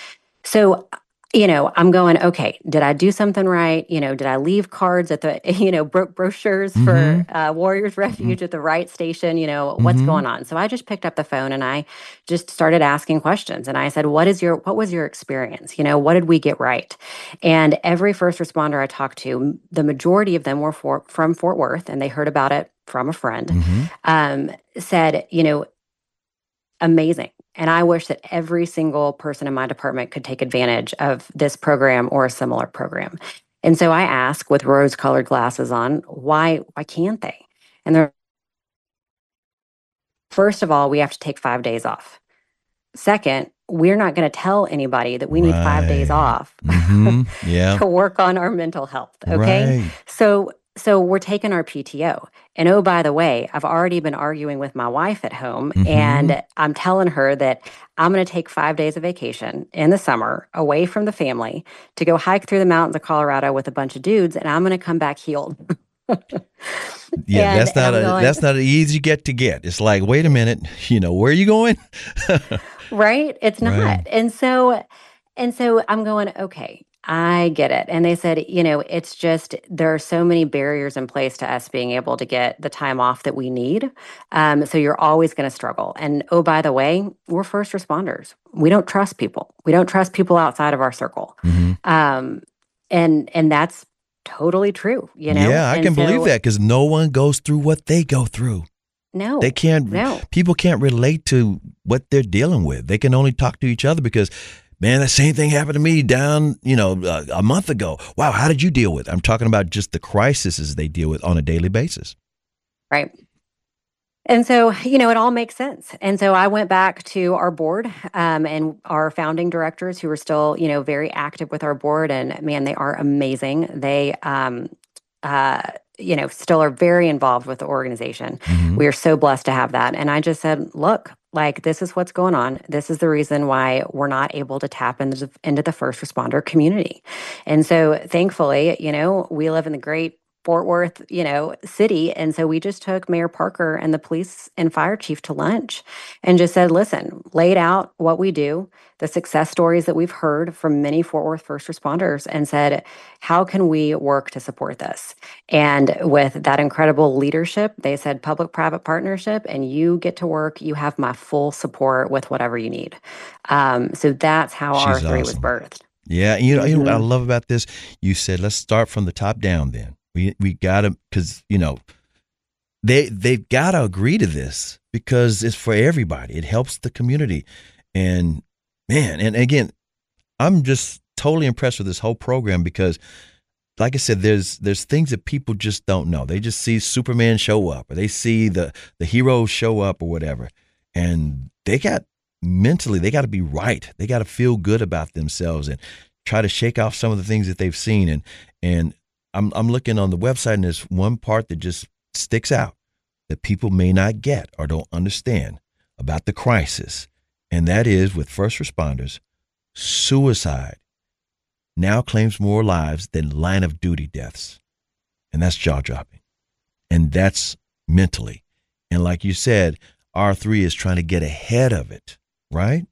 So, you know, I'm going, okay, did I do something right? You know, did I leave cards at the, you know, bro- brochures mm-hmm. for uh, Warriors Refuge mm-hmm. at the right station? You know, what's mm-hmm. going on? So I just picked up the phone and I just started asking questions. And I said, what is your, what was your experience? You know, what did we get right? And every first responder I talked to, the majority of them were for, from Fort Worth, and they heard about it from a friend, mm-hmm. um, said, you know, amazing. And I wish that every single person in my department could take advantage of this program or a similar program. And so I ask, with rose-colored glasses on, why why can't they? And they're, first of all, we have to take five days off. Second, we're not going to tell anybody that we need right. five days off mm-hmm. yeah. to work on our mental health. Okay, right. so. So we're taking our P T O. And oh, by the way, I've already been arguing with my wife at home, mm-hmm. and I'm telling her that I'm going to take five days of vacation in the summer away from the family to go hike through the mountains of Colorado with a bunch of dudes, and I'm going to come back healed. yeah, and, that's not a going, that's not an easy get to get. It's like, wait a minute, you know, where are you going? Right? It's not. Right. And so and so I'm going, okay. I get it. And they said, you know, it's just there are so many barriers in place to us being able to get the time off that we need. Um, so you're always going to struggle. And oh, by the way, we're first responders. We don't trust people. We don't trust people outside of our circle. Mm-hmm. Um, and and that's totally true. You know. Yeah, I and can so, believe that because no one goes through what they go through. No, they can't. No. People can't relate to what they're dealing with. They can only talk to each other because. Man, that same thing happened to me down, you know, uh, a month ago. Wow, how did you deal with it? I'm talking about just the crises they deal with on a daily basis. Right. And so, you know, it all makes sense. And so I went back to our board um, and our founding directors who are still, you know, very active with our board. And man, they are amazing. They, um, uh, you know, still are very involved with the organization. Mm-hmm. We are so blessed to have that. And I just said, look, like, this is what's going on. This is the reason why we're not able to tap into, into the first responder community. And so thankfully, you know, we live in the great Fort Worth, you know, city. And so we just took Mayor Parker and the police and fire chief to lunch and just said, listen, laid out what we do, the success stories that we've heard from many Fort Worth first responders, and said, how can we work to support this? And with that incredible leadership, they said public-private partnership, and you get to work. You have my full support with whatever you need. Um, so that's how She's R three awesome. was birthed. Yeah. You know, mm-hmm. you know what I love about this? You said, let's start from the top down then. We we got to, because, you know, they, they've got to agree to this because it's for everybody. It helps the community. And, man, and again, I'm just totally impressed with this whole program because, like I said, there's there's things that people just don't know. They just see Superman show up or they see the, the heroes show up or whatever. And they got mentally, they got to be right. They got to feel good about themselves and try to shake off some of the things that they've seen. And, and, I'm I'm looking on the website and there's one part that just sticks out that people may not get or don't understand about the crisis. And that is with first responders, suicide now claims more lives than line of duty deaths. And that's jaw dropping. And that's mentally. And like you said, R three is trying to get ahead of it, right?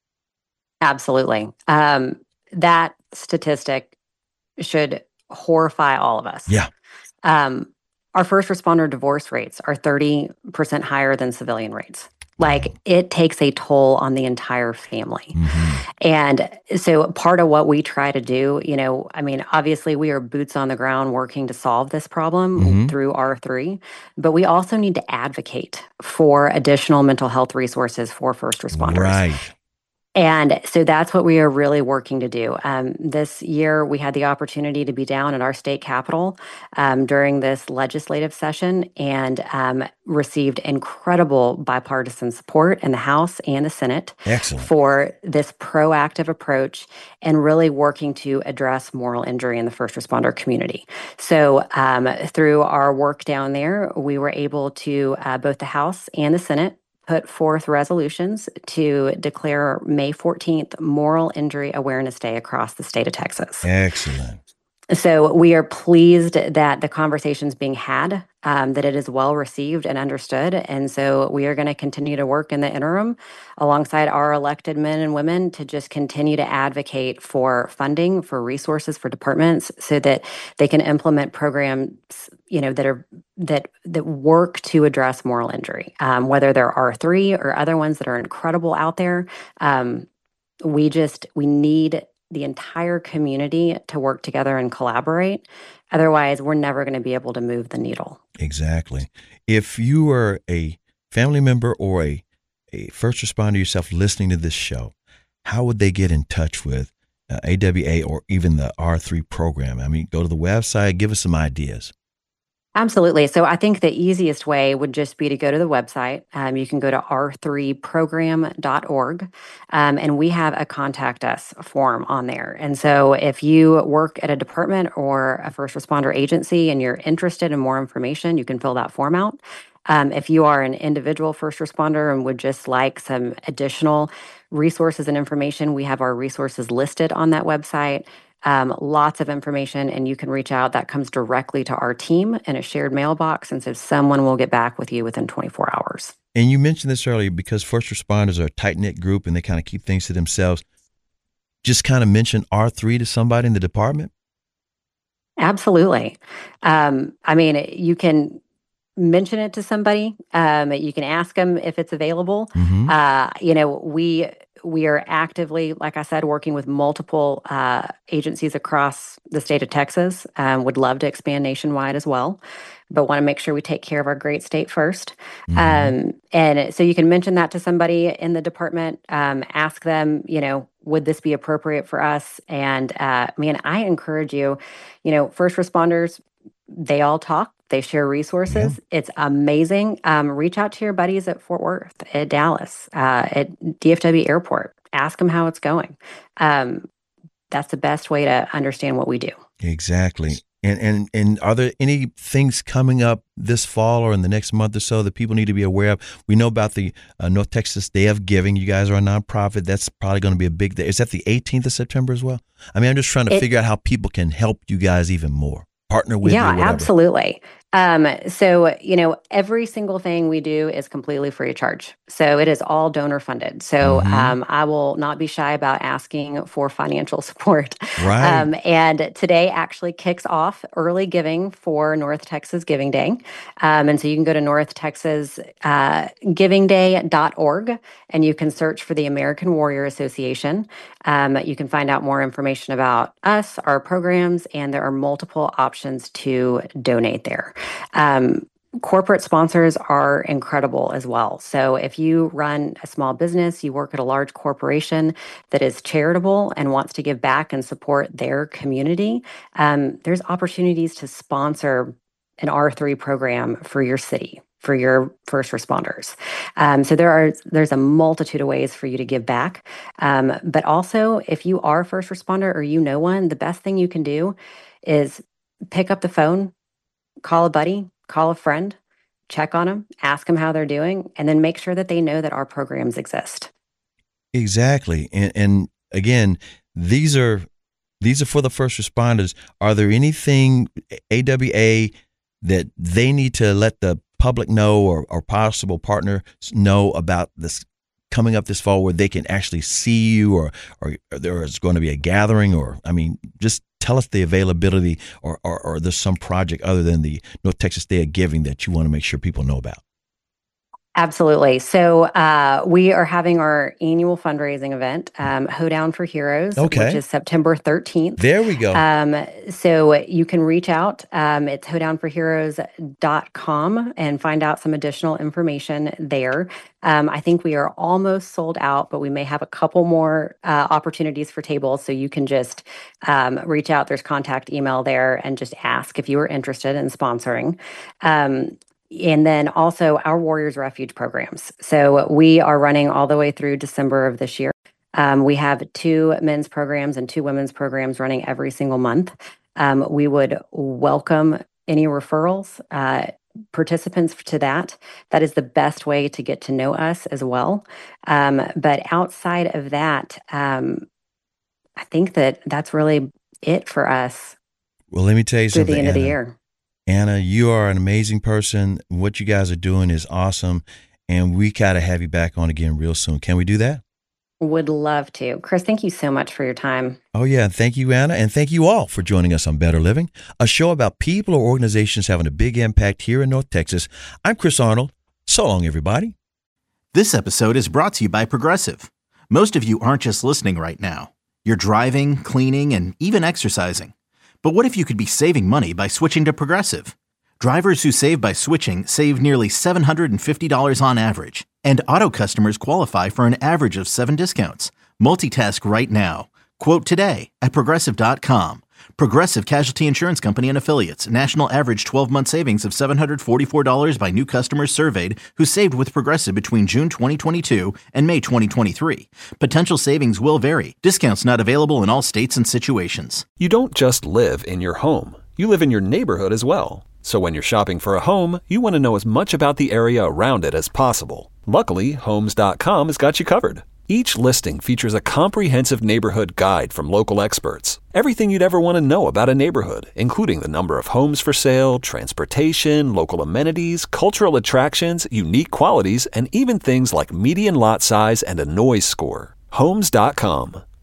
Absolutely. Um, that statistic should horrify all of us. Yeah. Um, our first responder divorce rates are thirty percent higher than civilian rates. Like, it takes a toll on the entire family. Mm-hmm. And so part of what we try to do, you know, I mean, obviously we are boots on the ground working to solve this problem mm-hmm. through R three, but we also need to advocate for additional mental health resources for first responders. Right. And so that's what we are really working to do. Um, this year, we had the opportunity to be down at our state capitol um, during this legislative session and um, received incredible bipartisan support in the House and the Senate Excellent. For this proactive approach and really working to address moral injury in the first responder community. So um, through our work down there, we were able to, uh, both the House and the Senate, put forth resolutions to declare May fourteenth Moral Injury Awareness Day across the state of Texas. Excellent. So we are pleased that the conversation's being had, um, that it is well received and understood. And so we are going to continue to work in the interim alongside our elected men and women to just continue to advocate for funding, for resources for departments so that they can implement programs, you know, that are that that work to address moral injury, um, whether they're R three or other ones that are incredible out there. Um, we just, we need the entire community to work together and collaborate. Otherwise, we're never going to be able to move the needle. Exactly. If you are a family member or a, a first responder yourself listening to this show, how would they get in touch with uh, A W A or even the R three program? I mean, go to the website, give us some ideas. Absolutely. So I think the easiest way would just be to go to the website. Um, you can go to r three program dot org, um, and we have a contact us form on there. And so if you work at a department or a first responder agency and you're interested in more information, you can fill that form out. Um, if you are an individual first responder and would just like some additional resources and information, we have our resources listed on that website. Um, lots of information, and you can reach out. That comes directly to our team in a shared mailbox, and so someone will get back with you within twenty-four hours. And you mentioned this earlier, because first responders are a tight-knit group and they kind of keep things to themselves. just kind of mention R three to somebody in the department? Absolutely. Um, I mean, you can mention it to somebody. Um, you can ask them if it's available. Mm-hmm. Uh, you know, we we are actively, like I said, working with multiple uh, agencies across the state of Texas. Um, would love to expand nationwide as well, but want to make sure we take care of our great state first. Mm-hmm. Um, and so you can mention that to somebody in the department. Um, ask them, you know, would this be appropriate for us? And uh, man, I encourage you, you know, first responders, they all talk. They share resources. Yeah. It's amazing. Um, reach out to your buddies at Fort Worth, at Dallas, uh, at D F W Airport. Ask them how it's going. Um, that's the best way to understand what we do. Exactly. And and and are there any things coming up this fall or in the next month or so that people need to be aware of? We know about the uh, North Texas Day of Giving. You guys are a nonprofit. That's probably going to be a big day. Is that the eighteenth of September as well? I mean, I'm just trying to it, figure out how people can help you guys even more. Partner with yeah, you, whatever. Absolutely. Um, so, you know, every single thing we do is completely free of charge. So it is all donor funded. So mm-hmm. um, I will not be shy about asking for financial support. Right. Um, and today actually kicks off early giving for North Texas Giving Day. Um, and so you can go to north texas giving day dot org and you can search for the American Warrior Association. Um, you can find out more information about us, our programs, and there are multiple options to donate there. Um, corporate sponsors are incredible as well. So if you run a small business, you work at a large corporation that is charitable and wants to give back and support their community, um, there's opportunities to sponsor an R three program for your city, for your first responders. Um, so there are there's a multitude of ways for you to give back. Um, but also, if you are a first responder or you know one, the best thing you can do is pick up the phone, call a buddy, call a friend, check on them, ask them how they're doing, and then make sure that they know that our programs exist. Exactly. And, and again, these are these are for the first responders. Are there anything A W A that they need to let the public know or, or possible partners know about this coming up this fall where they can actually see you, or, or, or there is going to be a gathering, or, I mean, just tell us the availability, or, or, or there's some project other than the North Texas Day of Giving that you want to make sure people know about. Absolutely. So uh, we are having our annual fundraising event, um, Hoedown for Heroes, okay. which is September thirteenth. There we go. Um, so you can reach out. Um, it's hoedown for heroes dot com and find out some additional information there. Um, I think we are almost sold out, but we may have a couple more uh, opportunities for tables. So you can just um, reach out. There's contact email there and just ask if you are interested in sponsoring. Um, And then also our Warriors Refuge programs. So we are running all the way through December of this year. Um, we have two men's programs and two women's programs running every single month. Um, we would welcome any referrals, uh, participants to that. That is the best way to get to know us as well. Um, but outside of that, um, I think that that's really it for us. Well, let me tell you something, through the end Anna. of the year. Anna, you are an amazing person. What you guys are doing is awesome. And we got to have you back on again real soon. Can we do that? Would love to. Chris, thank you so much for your time. Oh, yeah. Thank you, Anna. And thank you all for joining us on Better Living, a show about people or organizations having a big impact here in North Texas. I'm Chris Arnold. So long, everybody. This episode is brought to you by Progressive. Most of you aren't just listening right now. You're driving, cleaning, and even exercising. But what if you could be saving money by switching to Progressive? Drivers who save by switching save nearly seven hundred fifty dollars on average. And auto customers qualify for an average of seven discounts. Multitask right now. Quote today at Progressive dot com. Progressive Casualty Insurance Company and Affiliates. National average twelve-month savings of seven hundred forty-four dollars by new customers surveyed who saved with Progressive between June twenty twenty-two and May twenty twenty-three. Potential savings will vary. Discounts not available in all states and situations. You don't just live in your home. You live in your neighborhood as well. So when you're shopping for a home, you want to know as much about the area around it as possible. Luckily, homes dot com has got you covered. Each listing features a comprehensive neighborhood guide from local experts. Everything you'd ever want to know about a neighborhood, including the number of homes for sale, transportation, local amenities, cultural attractions, unique qualities, and even things like median lot size and a noise score. homes dot com.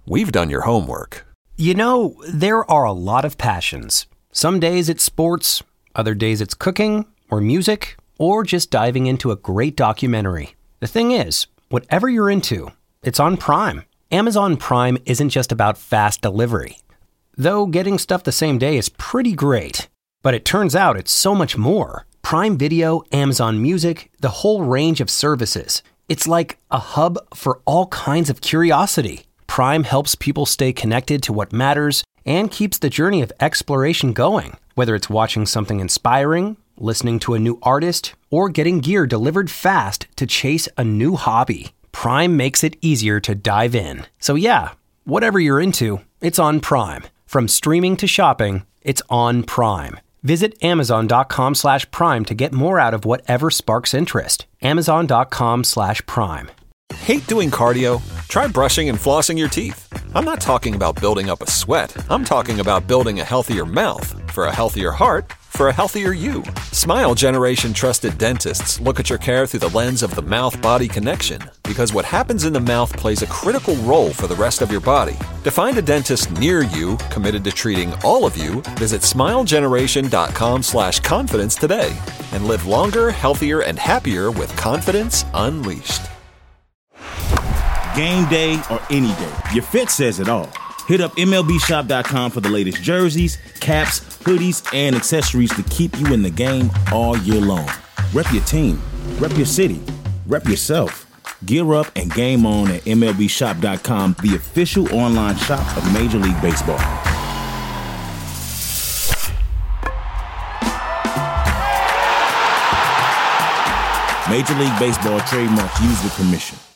We've done your homework. You know, there are a lot of passions. Some days it's sports, other days it's cooking or music, or just diving into a great documentary. The thing is, whatever you're into, it's on Prime. Amazon Prime isn't just about fast delivery. Though getting stuff the same day is pretty great. But it turns out it's so much more. Prime Video, Amazon Music, the whole range of services. It's like a hub for all kinds of curiosity. Prime helps people stay connected to what matters and keeps the journey of exploration going. Whether it's watching something inspiring, listening to a new artist, or getting gear delivered fast to chase a new hobby, Prime makes it easier to dive in. So yeah, whatever you're into, it's on Prime. From streaming to shopping, it's on Prime. Visit amazon.com slash prime to get more out of whatever sparks interest. Amazon.com slash prime. Hate doing cardio? Try brushing and flossing your teeth. I'm not talking about building up a sweat. I'm talking about building a healthier mouth. For a healthier heart, for a healthier you. Smile Generation trusted dentists look at your care through the lens of the mouth-body connection, because what happens in the mouth plays a critical role for the rest of your body. To find a dentist near you committed to treating all of you, visit smilegeneration.com slash confidence today and live longer, healthier, and happier with confidence unleashed. Game day or any day, your fit says it all. Hit up M L B shop dot com for the latest jerseys, caps, hoodies, and accessories to keep you in the game all year long. Rep your team, rep your city, rep yourself. Gear up and game on at M L B shop dot com, the official online shop of Major League Baseball. Major League Baseball trademarks used with permission.